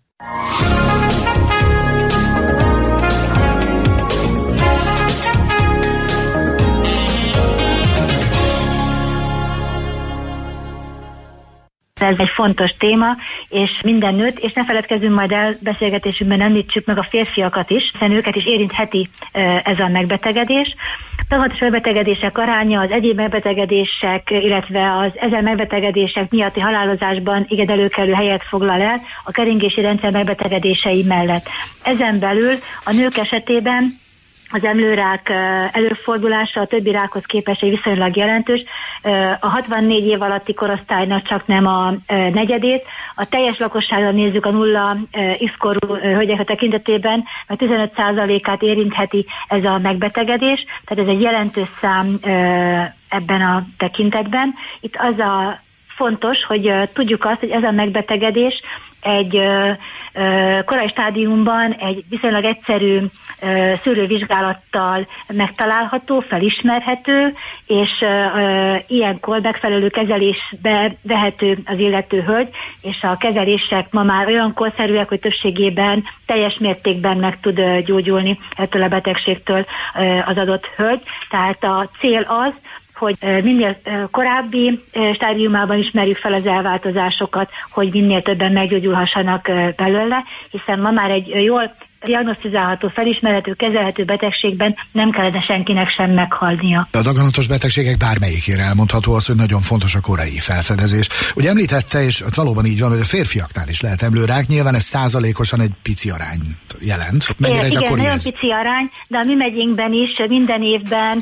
Ez egy fontos téma, és minden nőt, és ne feledkezzünk majd el beszélgetésünkben, említsük meg a férfiakat is, hiszen őket is érintheti ez a megbetegedés. Daganatos megbetegedések aránya az egyéb megbetegedések, illetve az ezen megbetegedések miatti halálozásban igen előkelő helyet foglal el a keringési rendszer megbetegedései mellett. Ezen belül a nők esetében az emlőrák előfordulása a többi rákhoz képest egy viszonylag jelentős. A 64 év alatti korosztálynak csak nem a negyedét. A teljes lakosságra nézzük a 0 X-korú hölgyek tekintetében, mert 15%-át érintheti ez a megbetegedés, tehát ez egy jelentős szám ebben a tekintetben. Itt az a fontos, hogy tudjuk azt, hogy ez a megbetegedés egy korai stádiumban egy viszonylag egyszerű szűrővizsgálattal megtalálható, felismerhető, és ilyenkor megfelelő kezelésbe vehető az illető hölgy, és a kezelések ma már olyan korszerűek, hogy többségében teljes mértékben meg tud gyógyulni ettől a betegségtől az adott hölgy. Tehát a cél az, hogy minél korábbi stádiumában ismerjük fel az elváltozásokat, hogy minél többen meggyógyulhassanak belőle, hiszen ma már egy jól diagnosztizálható, felismerhető, kezelhető betegségben nem kellene senkinek sem meghalnia. A daganatos betegségek bármelyikére elmondható az, hogy nagyon fontos a korai felfedezés. Ugye említette, és ott valóban így van, hogy a férfiaknál is lehet emlőrák, nyilván ez százalékosan egy pici arány jelent. Igen, nagyon pici arány, de a mi megyénkben is minden évben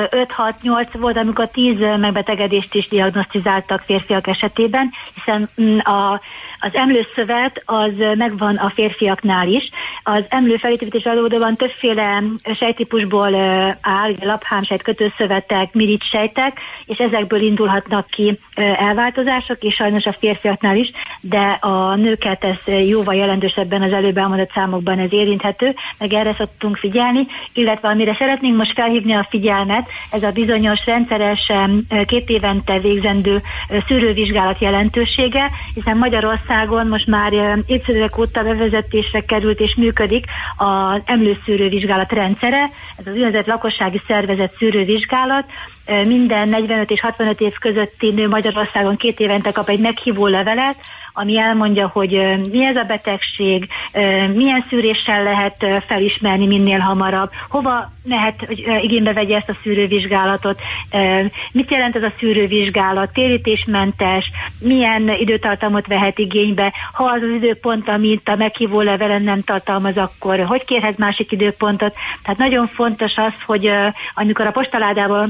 5-6-8 volt, amikor 10 megbetegedést is diagnosztizáltak férfiak esetében, hiszen az emlőszövet az megvan a férfiaknál is. Az emlő felépítés adódóan többféle sejttípusból áll, laphámsejt, kötőszövetek, mirigysejtek, és ezekből indulhatnak ki elváltozások, és sajnos a férfiaknál is, de a nőket ez jóval jelentősebben az előbb elmondott számokban ez érinthető, meg erre szoktunk figyelni, illetve amire szeretnénk most felhívni a figyelmet, ez a bizonyos rendszeresen 2 évente végzendő szűrővizsgálat jelentősége, hiszen Magyarországon most már évtizedek óta bevezetésre került és működik az emlőszűrővizsgálat rendszere, ez az úgynevezett lakossági szervezet szűrővizsgálat. Minden 45 és 65 év közötti nő Magyarországon 2 évente kap egy meghívó levelet, ami elmondja, hogy mi ez a betegség, milyen szűréssel lehet felismerni minél hamarabb, hova lehet, hogy igénybe vegye ezt a szűrővizsgálatot, mit jelent ez a szűrővizsgálat, térítésmentes, milyen időtartamot vehet igénybe, ha az az időpont, amit a meghívó levelen nem tartalmaz, akkor hogy kérhet másik időpontot. Tehát nagyon fontos az, hogy amikor a postaládában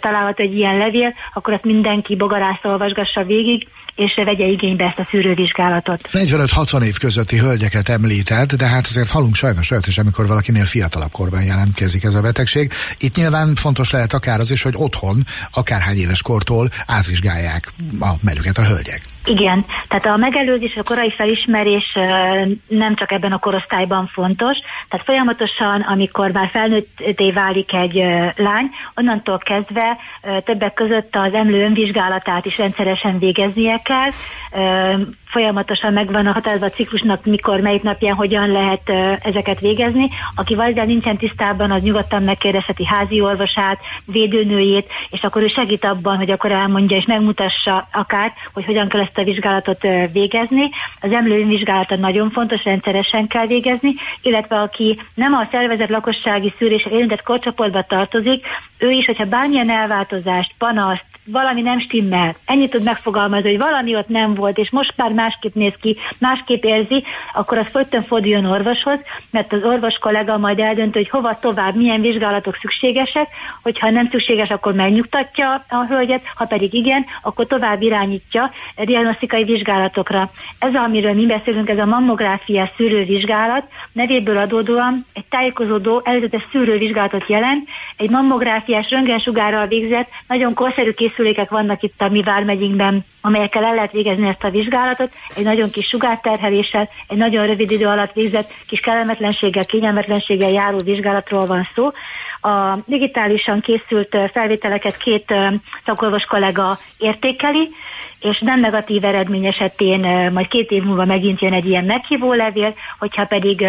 található egy ilyen levél, akkor azt mindenki bogarásza olvasgassa végig, és vegye igénybe ezt a szűrővizsgálatot. 45-60 év közötti hölgyeket említett, de hát azért hallunk sajnos olyat is, amikor valakinél fiatalabb korban jelentkezik ez a betegség. Itt nyilván fontos lehet akár az is, hogy otthon, akárhány éves kortól átvizsgálják a mellüket a hölgyek. Igen, tehát a megelőzés, a korai felismerés nem csak ebben a korosztályban fontos, tehát folyamatosan, amikor már felnőtté válik egy lány, onnantól kezdve többek között az emlő önvizsgálatát is rendszeresen végeznie kell, folyamatosan megvan a határozva a ciklusnak, mikor, melyik napján, hogyan lehet ezeket végezni. Aki valójában nincsen tisztában, az nyugodtan megkérdezheti házi orvosát, védőnőjét, és akkor ő segít abban, hogy akkor elmondja és megmutassa akár, hogy hogyan kell ezt a vizsgálatot végezni. Az emlő önvizsgálata nagyon fontos, rendszeresen kell végezni, illetve aki nem a szervezet lakossági szűrésre érintett korcsoportba tartozik, ő is, hogyha bármilyen elváltozást, panaszt, valami nem stimmel, ennyit tud megfogalmazni, hogy valami ott nem volt, és most már másképp néz ki, másképp érzi, akkor az folyton forduljon orvoshoz, mert az orvos kollega majd eldöntő, hogy hova tovább, milyen vizsgálatok szükségesek, hogyha nem szükséges, akkor megnyugtatja a hölgyet, ha pedig igen, akkor tovább irányítja diagnosztikai vizsgálatokra. Ez, amiről mi beszélünk, ez a mammográfia szűrővizsgálat, nevéből adódóan egy tájékozódó előzetes szűrővizsgálatot jelent, egy mammográfiás röntgensugárral végzett, nagyon korszerű készülékek vannak itt a mi vármegyünkben, amelyekkel el lehet végezni ezt a vizsgálatot, egy nagyon kis sugárterheléssel, egy nagyon rövid idő alatt végzett, kis kellemetlenséggel, kényelmetlenséggel járó vizsgálatról van szó. A digitálisan készült felvételeket 2 szakorvos kollega értékeli, és nem negatív eredmény esetén majd 2 év múlva megint jön egy ilyen meghívó levél, hogyha pedig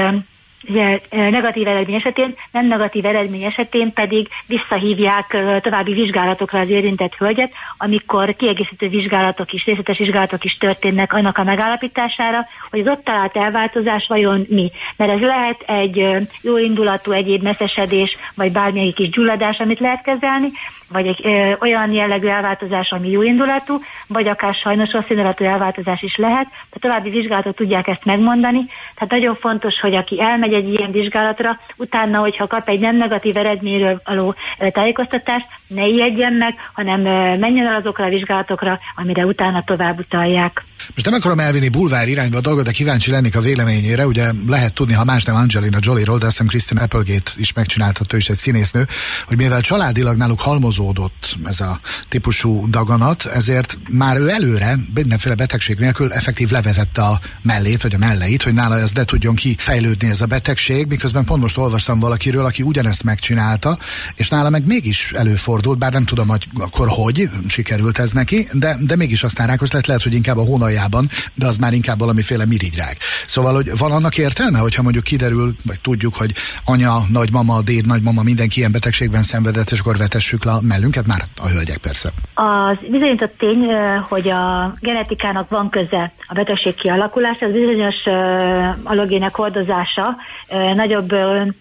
negatív eredmény esetén, nem negatív eredmény esetén pedig visszahívják további vizsgálatokra az érintett hölgyet, amikor kiegészítő vizsgálatok is, részletes vizsgálatok is történnek annak a megállapítására, hogy az ott talált elváltozás vajon mi. Mert ez lehet egy jóindulatú egyéb messzesedés, vagy bármelyik kis gyulladás, amit lehet kezelni, vagy egy olyan jellegű elváltozás, ami jóindulatú, vagy akár sajnos rosszindulatú elváltozás is lehet. A további vizsgálatok tudják ezt megmondani. Tehát nagyon fontos, hogy aki elmegy egy ilyen vizsgálatra, utána, hogyha kap egy nem negatív eredményről való tájékoztatást, ne ijedjen meg, hanem menjen el azokra a vizsgálatokra, amire utána tovább utalják. Most nem akarom elvinni bulvár irányba a dolgot, de kíváncsi lennék a véleményére. Ugye lehet tudni, ha más nem Angelina Jolie-ról, de azt hiszem Kristen Applegate is megcsináltatta, ő is egy színésznő, hogy mivel családilag náluk halmozódott ez a típusú daganat, ezért már ő előre mindenféle betegség nélkül effektív levetette a mellét, vagy a melleit, hogy nála ez ne tudjon kifejlődni ez a betegség, miközben pont most olvastam valakiről, aki ugyanezt megcsinálta, és nála meg mégis előfordult, bár nem tudom, hogy akkor hogy sikerült ez neki, de mégis aztán rákos lett, lehet, hogy inkább a hónaljában, de az már inkább valamiféle mirigyrák. Szóval, hogy van annak értelme, hogyha mondjuk kiderül, vagy tudjuk, hogy anya, nagymama, déd, nagymama mindenki ilyen betegségben szenvedett, és akkor vetessük le a mellünket, már a hölgyek persze. Az bizonyított tény, hogy a genetikának van köze a betegség kialakulása, az bizonyos allogének hordozása nagyobb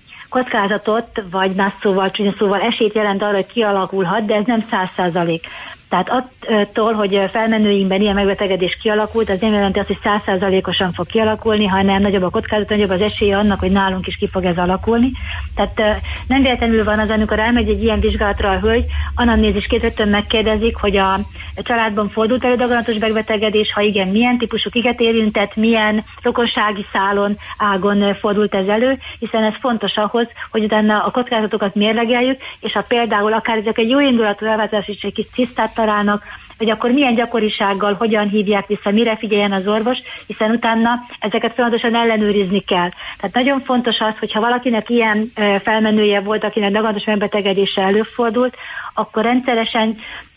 kockázatot, vagy más szóval, csúnya szóval esélyt jelent arra, hogy kialakulhat, de ez nem 100%. Tehát attól, hogy felmenőinkben ilyen megbetegedés kialakult, az nem jelenti azt, hogy 100%-osan fog kialakulni, hanem nagyobb a kockázat, nagyobb az esélye annak, hogy nálunk is ki fog ez alakulni. Tehát nem véletlenül van az, amikor elmegy egy ilyen vizsgálatra a hölgy, anamnézisként rögtön megkérdezik, hogy a családban fordult elő daganatos megbetegedés, ha igen, milyen típusú kiket érintett, milyen rokonsági szálon, ágon fordult ez elő, hiszen ez fontos ahhoz, hogy utána a kockázatokat mérlegeljük, és ha például akár ezek egy jó indulatú elváltozás is egy kis tisztát találnak, hogy akkor milyen gyakorisággal, hogyan hívják vissza, mire figyeljen az orvos, hiszen utána ezeket folyamatosan ellenőrizni kell. Tehát nagyon fontos az, hogyha valakinek ilyen felmenője volt, akinek daganatos megbetegedése előfordult, akkor rendszeresen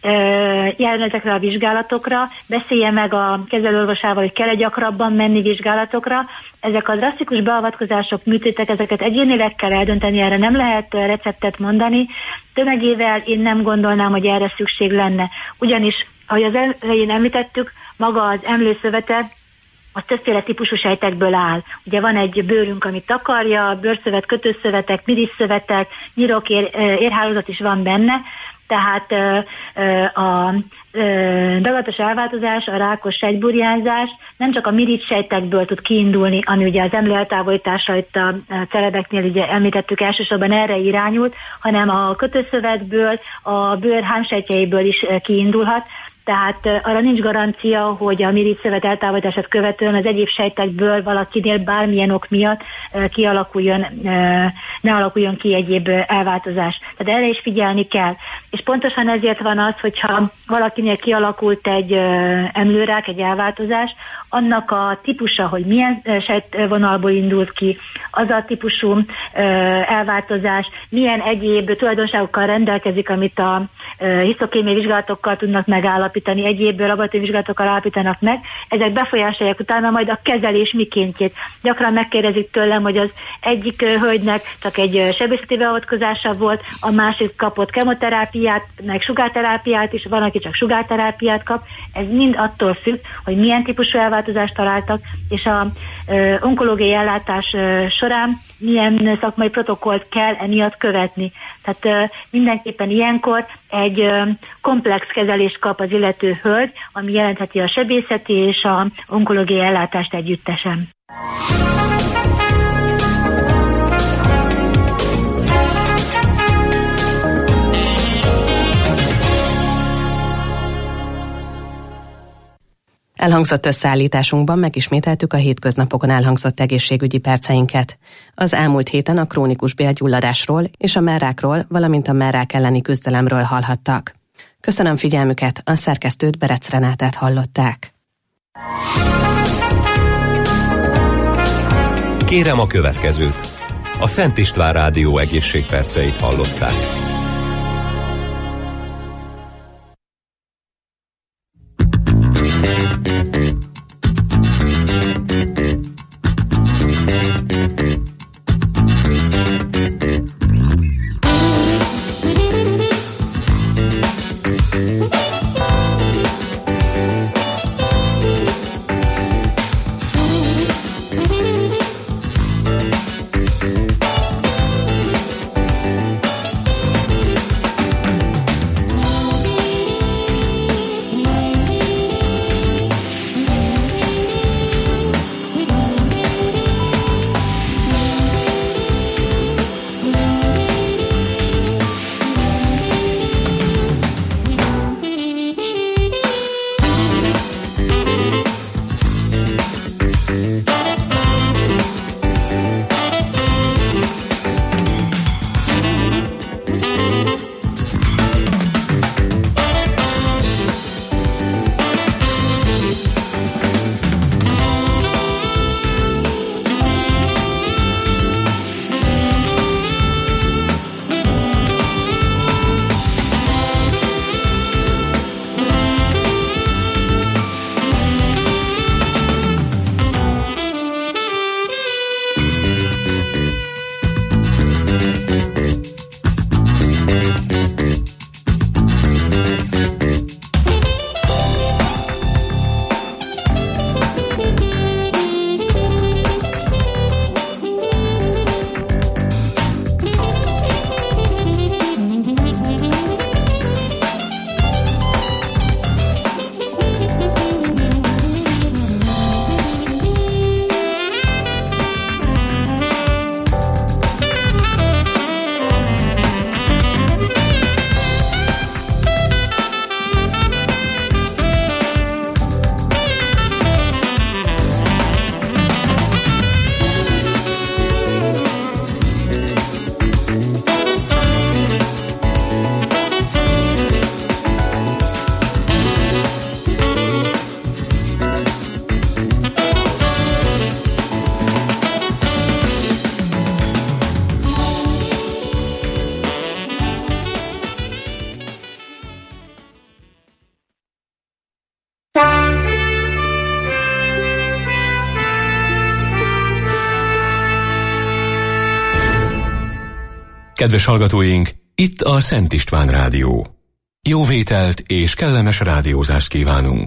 járjon ezekre a vizsgálatokra, beszélje meg a kezelőorvosával, hogy kell gyakrabban menni vizsgálatokra. Ezek a drasztikus beavatkozások, műtétek, ezeket egyénileg kell eldönteni, erre nem lehet receptet mondani. Tömegével én nem gondolnám, hogy erre szükség lenne. Ugyanis, ahogy az elején említettük, maga az emlőszövete az többféle típusú sejtekből áll. Ugye van egy bőrünk, amit takarja, bőrszövet, kötőszövetek, mirisszövetek, nyirok, érhálózat is van benne, Tehát a daganatos elváltozás, a rákos sejtburjánzás nem csak a miricssejtekből tud kiindulni, ami ugye az emlő eltávolításra itt a celebeknél ugye említettük elsősorban erre irányult, hanem a kötőszövetből, a bőr hámsejtjeiből is kiindulhat. Tehát arra nincs garancia, hogy a mirigyszövet eltávolítását követően az egyéb sejtekből valakinél bármilyen ok miatt ne alakuljon ki egyéb elváltozás. Tehát erre is figyelni kell. És pontosan ezért van az, hogyha valakinél kialakult egy emlőrák, egy elváltozás, annak a típusa, hogy milyen sejtvonalból indult ki, az a típusú elváltozás, milyen egyéb tulajdonságokkal rendelkezik, amit a hisztokémiai vizsgálatokkal tudnak megállapítani, egyéb laboratóriumi vizsgálatokkal állapítanak meg, ezek befolyásolják utána majd a kezelés mikéntjét. Gyakran megkérdezik tőlem, hogy az egyik hölgynek csak egy sebészeti beavatkozása volt, a másik kapott kemoterápiát, meg sugárterápiát is, van, aki csak sugárterápiát kap. Ez mind attól függ, hogy milyen típusú elváltozást találtak, és a onkológiai ellátás során milyen szakmai protokollt kell emiatt követni. Tehát mindenképpen ilyenkor egy komplex kezelést kap az illető hölgy, ami jelentheti a sebészeti és a onkológiai ellátást együttesen. Elhangzott összeállításunkban megismételtük a hétköznapokon elhangzott egészségügyi perceinket. Az elmúlt héten a krónikus bélgyulladásról és a mellrákról, valamint a mellrák elleni küzdelemről hallhattak. Köszönöm figyelmüket, a szerkesztőt, Berec Renátát hallották. Kérem a következőt. A Szent István Rádió egészségperceit hallották. Kedves hallgatóink, itt a Szent István Rádió. Jó vételt és kellemes rádiózást kívánunk!